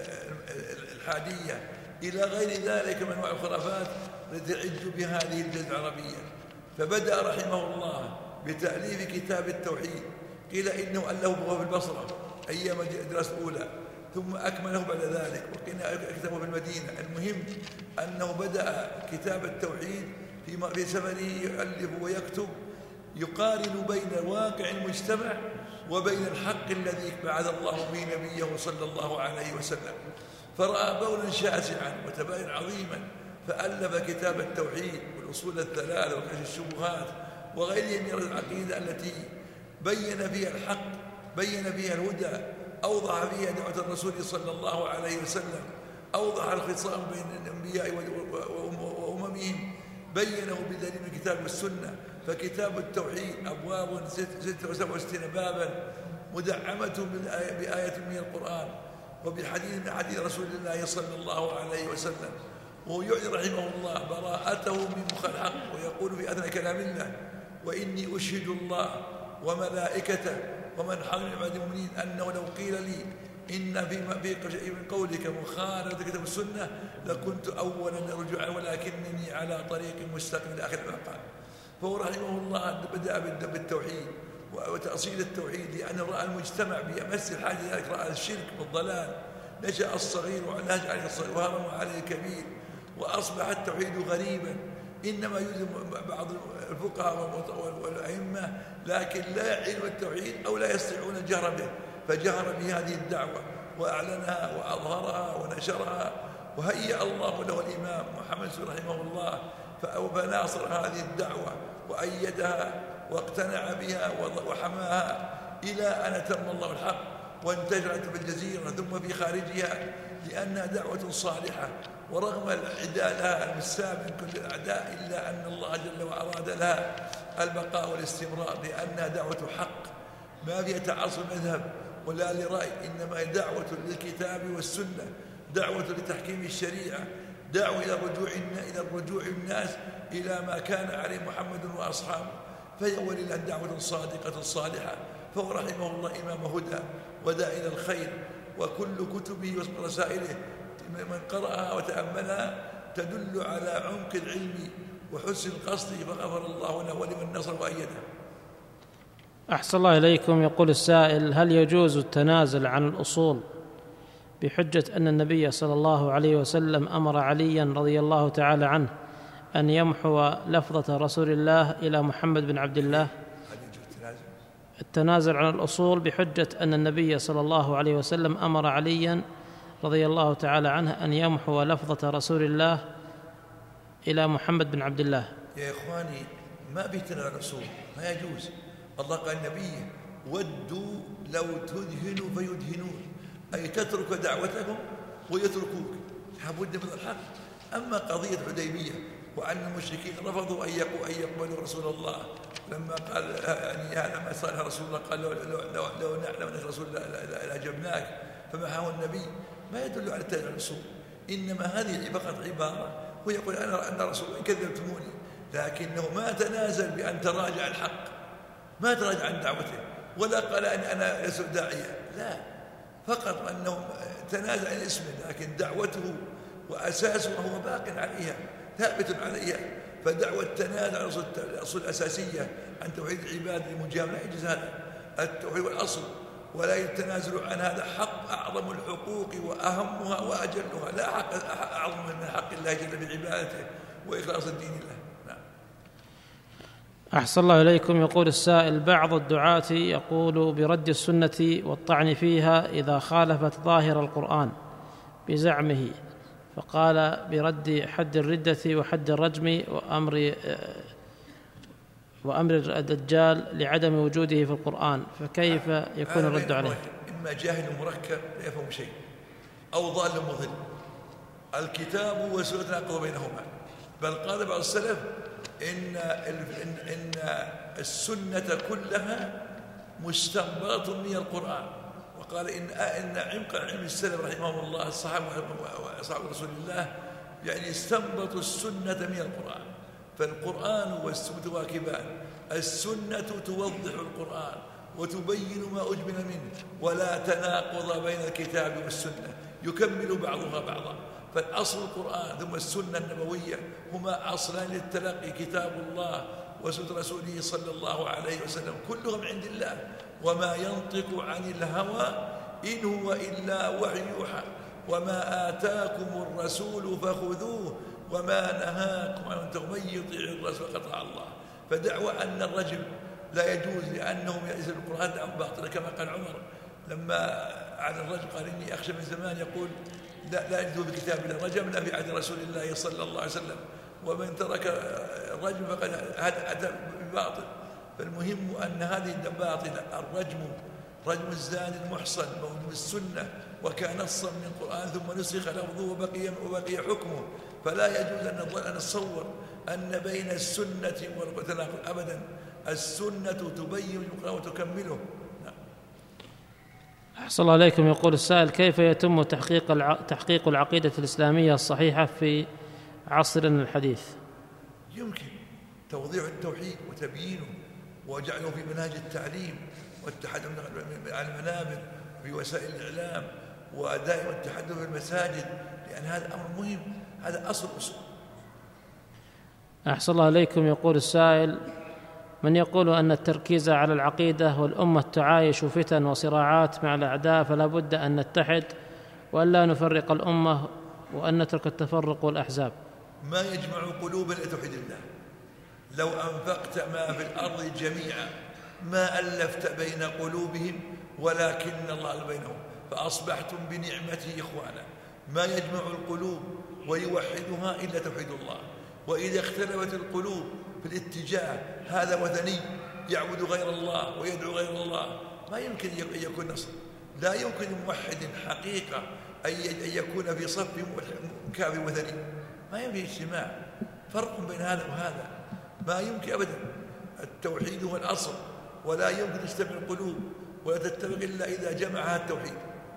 الحادية إلى غير ذلك من أنواع الخرافات التي تعج بها هذه الجزيرة العربية. فبدأ رحمه الله بتأليف كتاب التوحيد، قيل إنه ألفه في البصرة أيام الدراسة الأولى، ثم أكمله بعد ذلك وقيل كتابه في المدينة. المهم أنه بدأ كتاب التوحيد في سفره يؤلف ويكتب يقارن بين واقع المجتمع وبين الحق الذي بعث الله به نبيه صلى الله عليه وسلم، فرأى بولا شاسعا وتباين عظيما فألف كتاب التوحيد والأصول الثلاثة وكشف الشبهات وغيرها من العقيدة التي بين فيها الحق، بين فيها الهدى، أوضح فيها دعوة الرسول صلى الله عليه وسلم، أوضح الخصام بين الأنبياء وأممهم، بينه بدليل من الكتاب والسنة. فكتاب التوحيد أبواب ستة وسبعة وستين بابا مدعمة بآية من القرآن وبحديث من حديث رسول الله صلى الله عليه وسلم، ويعلن رحمه الله براءته من مخ الحق ويقول في أثناء كلام الله: وإني أشهد الله وملائكته ومن حضر من عباد المؤمنين أنه لو قيل لي إن في من قولك مخالفة كتاب السنة لكنت أولا رجوعا ولكنني على طريق مستقيم إلى آخر ما قال. فهو رحمه الله بدأ بالتوحيد وتأصيل التوحيد، لأن رأى المجتمع بأمس الحاجة ذلك، رأى الشرك والضلال، نشأ الصغير ونهج عليه الصغير وهرم عليه الكبير، وأصبح التوحيد غريبا، إنما يوجد بعض الفقهاء والأئمة لكن لا يعلم التوحيد أو لا يستطيعون الجهر به، فجهر بهذه الدعوة وأعلنها وأظهرها ونشرها، وهيأ الله له الإمام محمد رحمه الله فناصر هذه الدعوة وأيدها واقتنع بها وحماها إلى أن أتم الله الحق وانتشرت في الجزيرة ثم في خارجها، لأنها دعوة صالحة ورغم العداء لها المسام من كل الأعداء إلا أن الله جل وعلا أراد لها البقاء والاستمرار، لأنها دعوة حق ما فيها تعصب مذهب ولا لرأي، إنما هي دعوة للكتاب والسنة، دعوة لتحكيم الشريعة، دعوة إلى الرجوع إلى الرجوع الناس إلى ما كان عليه محمد وأصحابه، فهي ولله دعوة صادقة صالحة. فهو رحمه الله إمام هدى وداع إلى الخير، وكل كتبه ورسائله من قرأها وتأملها تدل على عمق العلم وحسن القصد، فغفر الله له ولمن نصر وأيده. أحسن الله إليكم. يقول السائل: هل يجوز التنازل عن الأصول بحجة أن النبي صلى الله عليه وسلم أمر عليا رضي الله تعالى عنه أن يمحو لفظة رسول الله إلى محمد بن عبد الله؟ التنازل عن الأصول بحجة أن النبي صلى الله عليه وسلم أمر عليا رضي الله تعالى عنه أن يمحو لفظة رسول الله إلى محمد بن عبد الله. يا إخواني ما بيتنا الرسول، ما يجوز. الله قال النبي ودوا لو تدهنوا فيدهنون، أي تترك دعوتهم ويتركوك، لابد من الحق. أما قضية حديبية وأن المشركين رفضوا أن يقبلوا رسول الله، لما قال يعني هذا ما صالح رسول الله، قال لو, لو, لو, لو نعلم أنك رسول الله لأجبناك، فمحاه النبي ما يدل على التابع الرسول، إنما هذه فقط عبارة، ويقول أنا أنا رسول إن كذبتموني، لكنه ما تنازل بأن تراجع الحق، ما تراجع عن دعوته، ولا قال أن أنا لست داعية، لا، فقط أنه تنازل عن اسمه، لكن دعوته وأساسه هو باق عليها ثابت عليها. فدعوة التنازل عن الأصول الأساسية عن توحيد العباد للمجاملة لا يجوز هذا، التوحيد والأصل، ولا يتنازل عن هذا حق أعظم الحقوق وأهمها وأجلها، لا حق أعظم من حق الله جل بعبادته وإخلاص الدين له. نعم. أحسن الله إليكم. يقول السائل: بعض الدعاة يقول برد السنة والطعن فيها إذا خالفت ظاهر القرآن بزعمه، فقال برد حد الردة وحد الرجم وأمر وأمر الدجال لعدم وجوده في القرآن، فكيف يكون الرد عليه؟ إما جاهل مركب لا يفهم شيء، أو ضال مضل. الكتاب والسنة أقضى بينهما، بل قال بعض السلف إن إن إن السنة كلها مستنبط من القرآن، وقال إن إن عمق علم السلف رحمهم الله الصحابة وأصحاب رسول الله يعني استنبطوا السنة من القرآن. فالقرآن والسنة متواكبان، السنة توضح القرآن وتبين ما أجمل منه، ولا تناقض بين الكتاب والسنة، يكمل بعضها بعضا. فالأصل القرآن ثم السنة النبوية هما أصلان للتلقي، كتاب الله وسنة رسوله صلى الله عليه وسلم، كلهم عند الله، وما ينطق عن الهوى إن هو إلا وحي يوحى، وما آتاكم الرسول فخذوه وما نهاكم عنه فمن يطيع الرسول فقد أطاع الله. فدعوى أن الرجم لا يجوز لأنهم يأتي القرآن دعوة باطلة، كما قال عمر لما عن الرجل قال إني أخشى من زمان يقول لا, لا يجوز بكتاب الله رجمنا في عهد رسول الله صلى الله عليه وسلم، ومن ترك الرجم فقد أتى بباطل. فالمهم أن هذه باطلة. الرجم رجم الزاني المحصن موجود السنة، وكان نصا من القرآن ثم نسخ لفظه وبقي وبقي حكمه، فلا يجوز أن نتصور أن بين السنة والتناقض أبدا. السنة تبين القرآن وتكمله. نعم. أحسن الله عليكم. يقول السائل: كيف يتم تحقيق الع... تحقيق العقيدة الإسلامية الصحيحة في عصرنا الحديث؟ يمكن توضيح التوحيد وتبيينه وجعله في منهج التعليم والتحدث عن المنابر في وسائل الإعلام ودائما التحدث في المساجد، لأن هذا أمر مهم، هذا أصل أصول. أحسن الله عليكم. يقول السائل: من يقول أن التركيز على العقيدة والأمة تعايش فتن وصراعات مع الأعداء، فلا بد أن نتحد وأن لا نفرق الأمة وأن نترك التفرق والأحزاب. ما يجمع قلوبا إلى توحيد الله. لو أنفقت ما في الأرض جميعا ما ألفت بين قلوبهم ولكن الله بينهم، فأصبحتم بنعمته إخوانا. ما يجمع القلوب ويوحدها إلا توحيد الله. وإذا اختلفت القلوب في الاتجاه، هذا وثني يعبد غير الله ويدعو غير الله، ما يمكن أن يكون نصر. لا يمكن موحد حقيقة أن يكون في صف كافر وثني، ما يمكن اجتماع. فرق بين هذا وهذا ما يمكن أبدا. التوحيد هو الأصل، ولا يمكن تجتمع القلوب ولا تتفق إلا إذا جمعها التوحيد.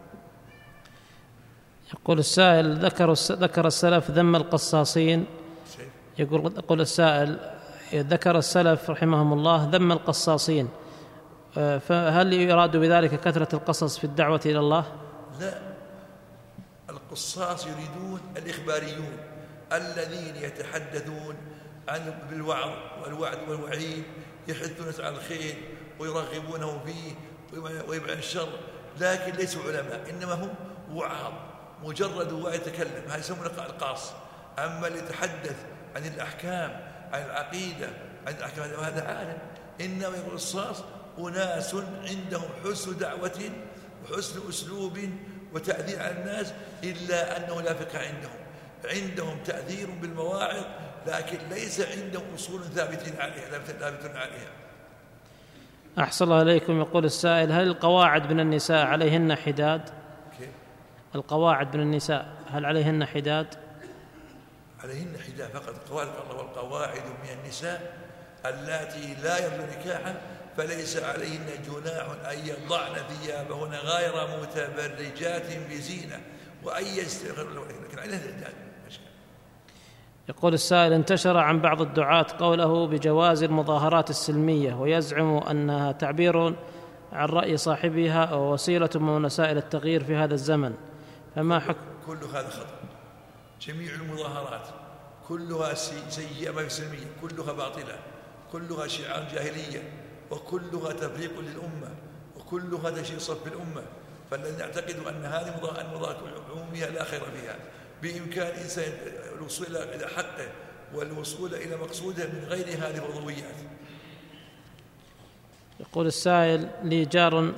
يقول السائل: ذكر ذكر السلف ذم القصاصين. يقول يقول السائل: ذكر السلف رحمهم الله ذم القصاصين، فهل يراد بذلك كثرة القصص في الدعوة إلى الله؟ لا، القصاص يريدون الإخباريون الذين يتحدثون عن بالوعظ والوعد والوعيد، يحثون على الخير ويرغبونه فيه ويبعد عن الشر، لكن ليسوا علماء، إنما هم وعاظ، مجرد وعي يتكلم، هذا يسمونه القاص. أما اللي يتحدث عن الأحكام، عن العقيدة، عن الأحكام، هذا عالم. إنما يقول القصاص أناس عندهم حسن دعوة وحسن أسلوب وتأثير على الناس، إلا أنه لا فقه عندهم. عندهم تأثير بالمواعظ، لكن ليس عندهم أصول ثابتين عليها ثابتون عليها. أحسن الله إليكم. يقول السائل: هل القواعد من النساء عليهن حداد؟ كيف؟ القواعد من النساء هل عليهن حداد؟ عليهن حداد فقط. قال الله: والقواعد من النساء اللاتي لا يرجون نكاحا فليس عليهن جناح أن يضعن ثيابهن غير متبرجات بزينة وأن يستغفرن، لكن عليهن حداد. يقول السائل: انتشر عن بعض الدعاة قوله بجواز المظاهرات السلمية، ويزعم أنها تعبير عن رأي صاحبها ووسيلة من وسائل التغيير في هذا الزمن، فما حكم؟ كل هذا خطأ. جميع المظاهرات كلها سيئة ما في سلمية، كلها باطلة، كلها شعار جاهلية، وكلها تفريق للأمة، وكلها تشييع صف الأمة. فالذين يعتقدوا أن هذه المظاهرات عمومية لا خير فيها. بإمكان الإنسان الوصول إلى حقه والوصول إلى مقصوده من غير هذه الفضويات. يقول السائل: لي جار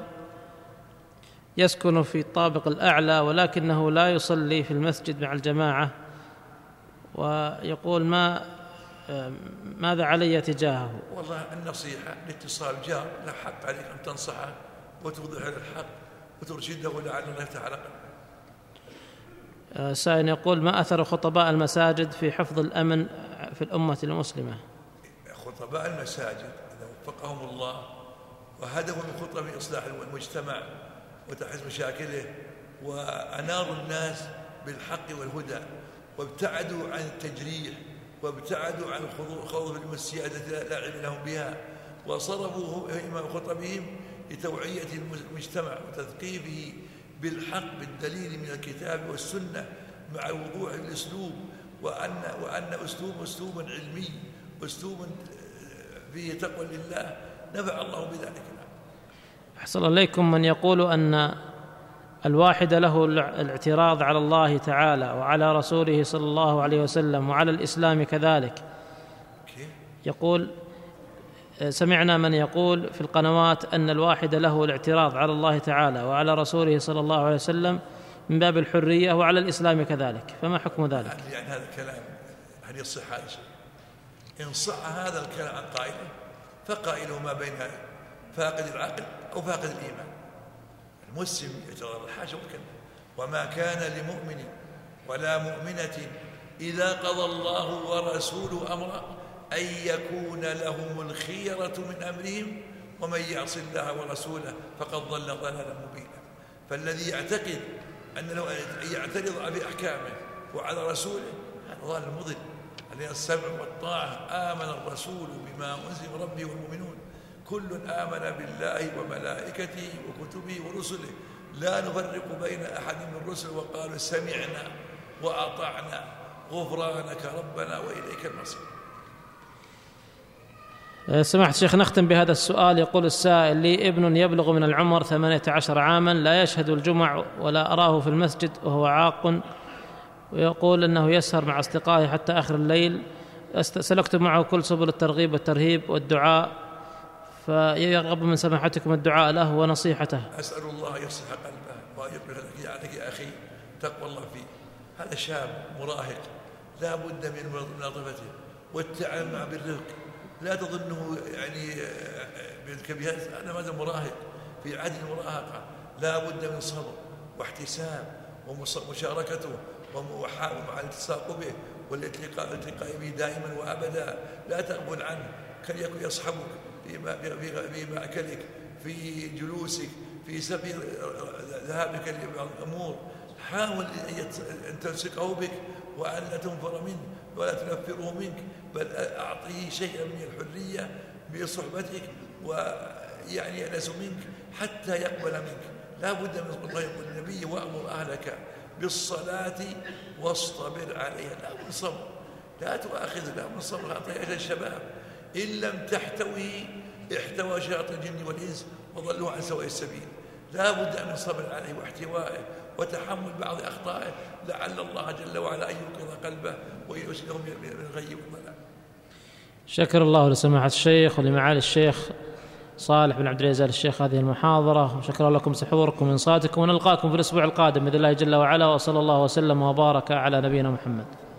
يسكن في الطابق الأعلى ولكنه لا يصلي في المسجد مع الجماعة، ويقول ما ماذا علي تجاهه؟ والله النصيحة لاتصال جار، لا حق عليك أن تنصحه وتوضح له الحق وترشده لعل الله يفتح على قلبه. سائل يقول: ما أثر خطباء المساجد في حفظ الأمن في الأمة المسلمة؟ خطباء المساجد إذا وفقهم الله وهدفوا من خطبة من إصلاح المجتمع وتحسين مشاكله، وأناروا الناس بالحق والهدى، وابتعدوا عن التجريح، وابتعدوا عن الخوض في المسيئات التي لا علم لهم بها، وصرفوا إمام خطبهم لتوعية المجتمع وتثقيفه بالحق بالدليل من الكتاب والسنة مع وضوح الأسلوب، وأن وأن أسلوب أسلوب علمي، أسلوب فيه تقوى لله، نفع الله بذلك. أحسن إليكم. من يقول أن الواحد له الاعتراض على الله تعالى وعلى رسوله صلى الله عليه وسلم وعلى الإسلام كذلك، يقول: سمعنا من يقول في القنوات أن الواحد له الاعتراض على الله تعالى وعلى رسوله صلى الله عليه وسلم من باب الحرية وعلى الإسلام كذلك، فما حكم ذلك؟ يعني هذا الكلام هل يصح هذا الشيء؟ إن صح هذا الكلام عن قائله فقائله ما بين فاقد العقل أو فاقد الإيمان. المسلم يتغير الحاجة والكلام. وما كان لمؤمن ولا مؤمنة إذا قضى الله ورسوله أمرا أن يكون لهم الخيرة من أمرهم ومن يعص الله ورسوله فقد ضل ضلالا مبينا. فالذي يعتقد أن له أن يعترض بأحكامه وعلى رسوله هذا ضال مضل. الذين السمع والطاعة آمن الرسول بما أنزل من ربه والمؤمنون كل آمن بالله وملائكته وكتبه ورسله لا نفرق بين أحد من الرسل وقالوا سمعنا وأطعنا غفرانك ربنا وإليك المصير. سمحت شيخ، نختم بهذا السؤال. يقول السائل: لي ابن يبلغ من العمر ثمانية عشر عاما لا يشهد الجمع ولا أراه في المسجد وهو عاق، ويقول أنه يسهر مع أصدقائه حتى آخر الليل. سلكت معه كل سبل الترغيب والترهيب والدعاء، فيرغب من سماحتكم الدعاء له ونصيحته. أسأل الله يصلح قلبه ويقبل عليك يا أخي تقوى الله فيه. هذا شاب مراهق لا بد من ملاطفته والتعامل معه بالرفق. لا تظنه يعني بالكبيرات، أنا ماذا مراهق في عهد المراهقة، لا بد من صبر واحتساب ومشاركته ومع الالتصاق به والالتقاء به دائما وأبدا. لا تغفل عنه، كان يكون يصحبك في مأكلك، في جلوسك، في سبيل ذهابك لبعض الأمور. حاول أن تلصقه بك وأن لا تنفر منه ولا تنفره منك، بل أعطيه شيئا من الحرية بصحبتك ويعني يأنس منك حتى يقبل منك. لا بد من الله يقول النبي: وأمر أهلك بالصلاة واصطبر عليها. لا من صبر، لا تؤاخذ، لا من صبر أعطيها الشباب. إن لم تحتوي احتوى شياطين الجن والإنس وضلوا عن سواء السبيل. لا بد من صبر عليه واحتوائه وتحمل بعض أخطائه لعل الله جل وعلا أن يوقظ قلبه ويسلمه من الغي والضلال. شكر الله لسماحة الشيخ ولمعالي الشيخ صالح بن عبد العزيز آل الشيخ هذه المحاضرة، وشكرا لكم سحوركم وإنصاتكم، ونلقاكم في الأسبوع القادم بإذن الله جل وعلا، وصلى الله وسلم وبارك على نبينا محمد.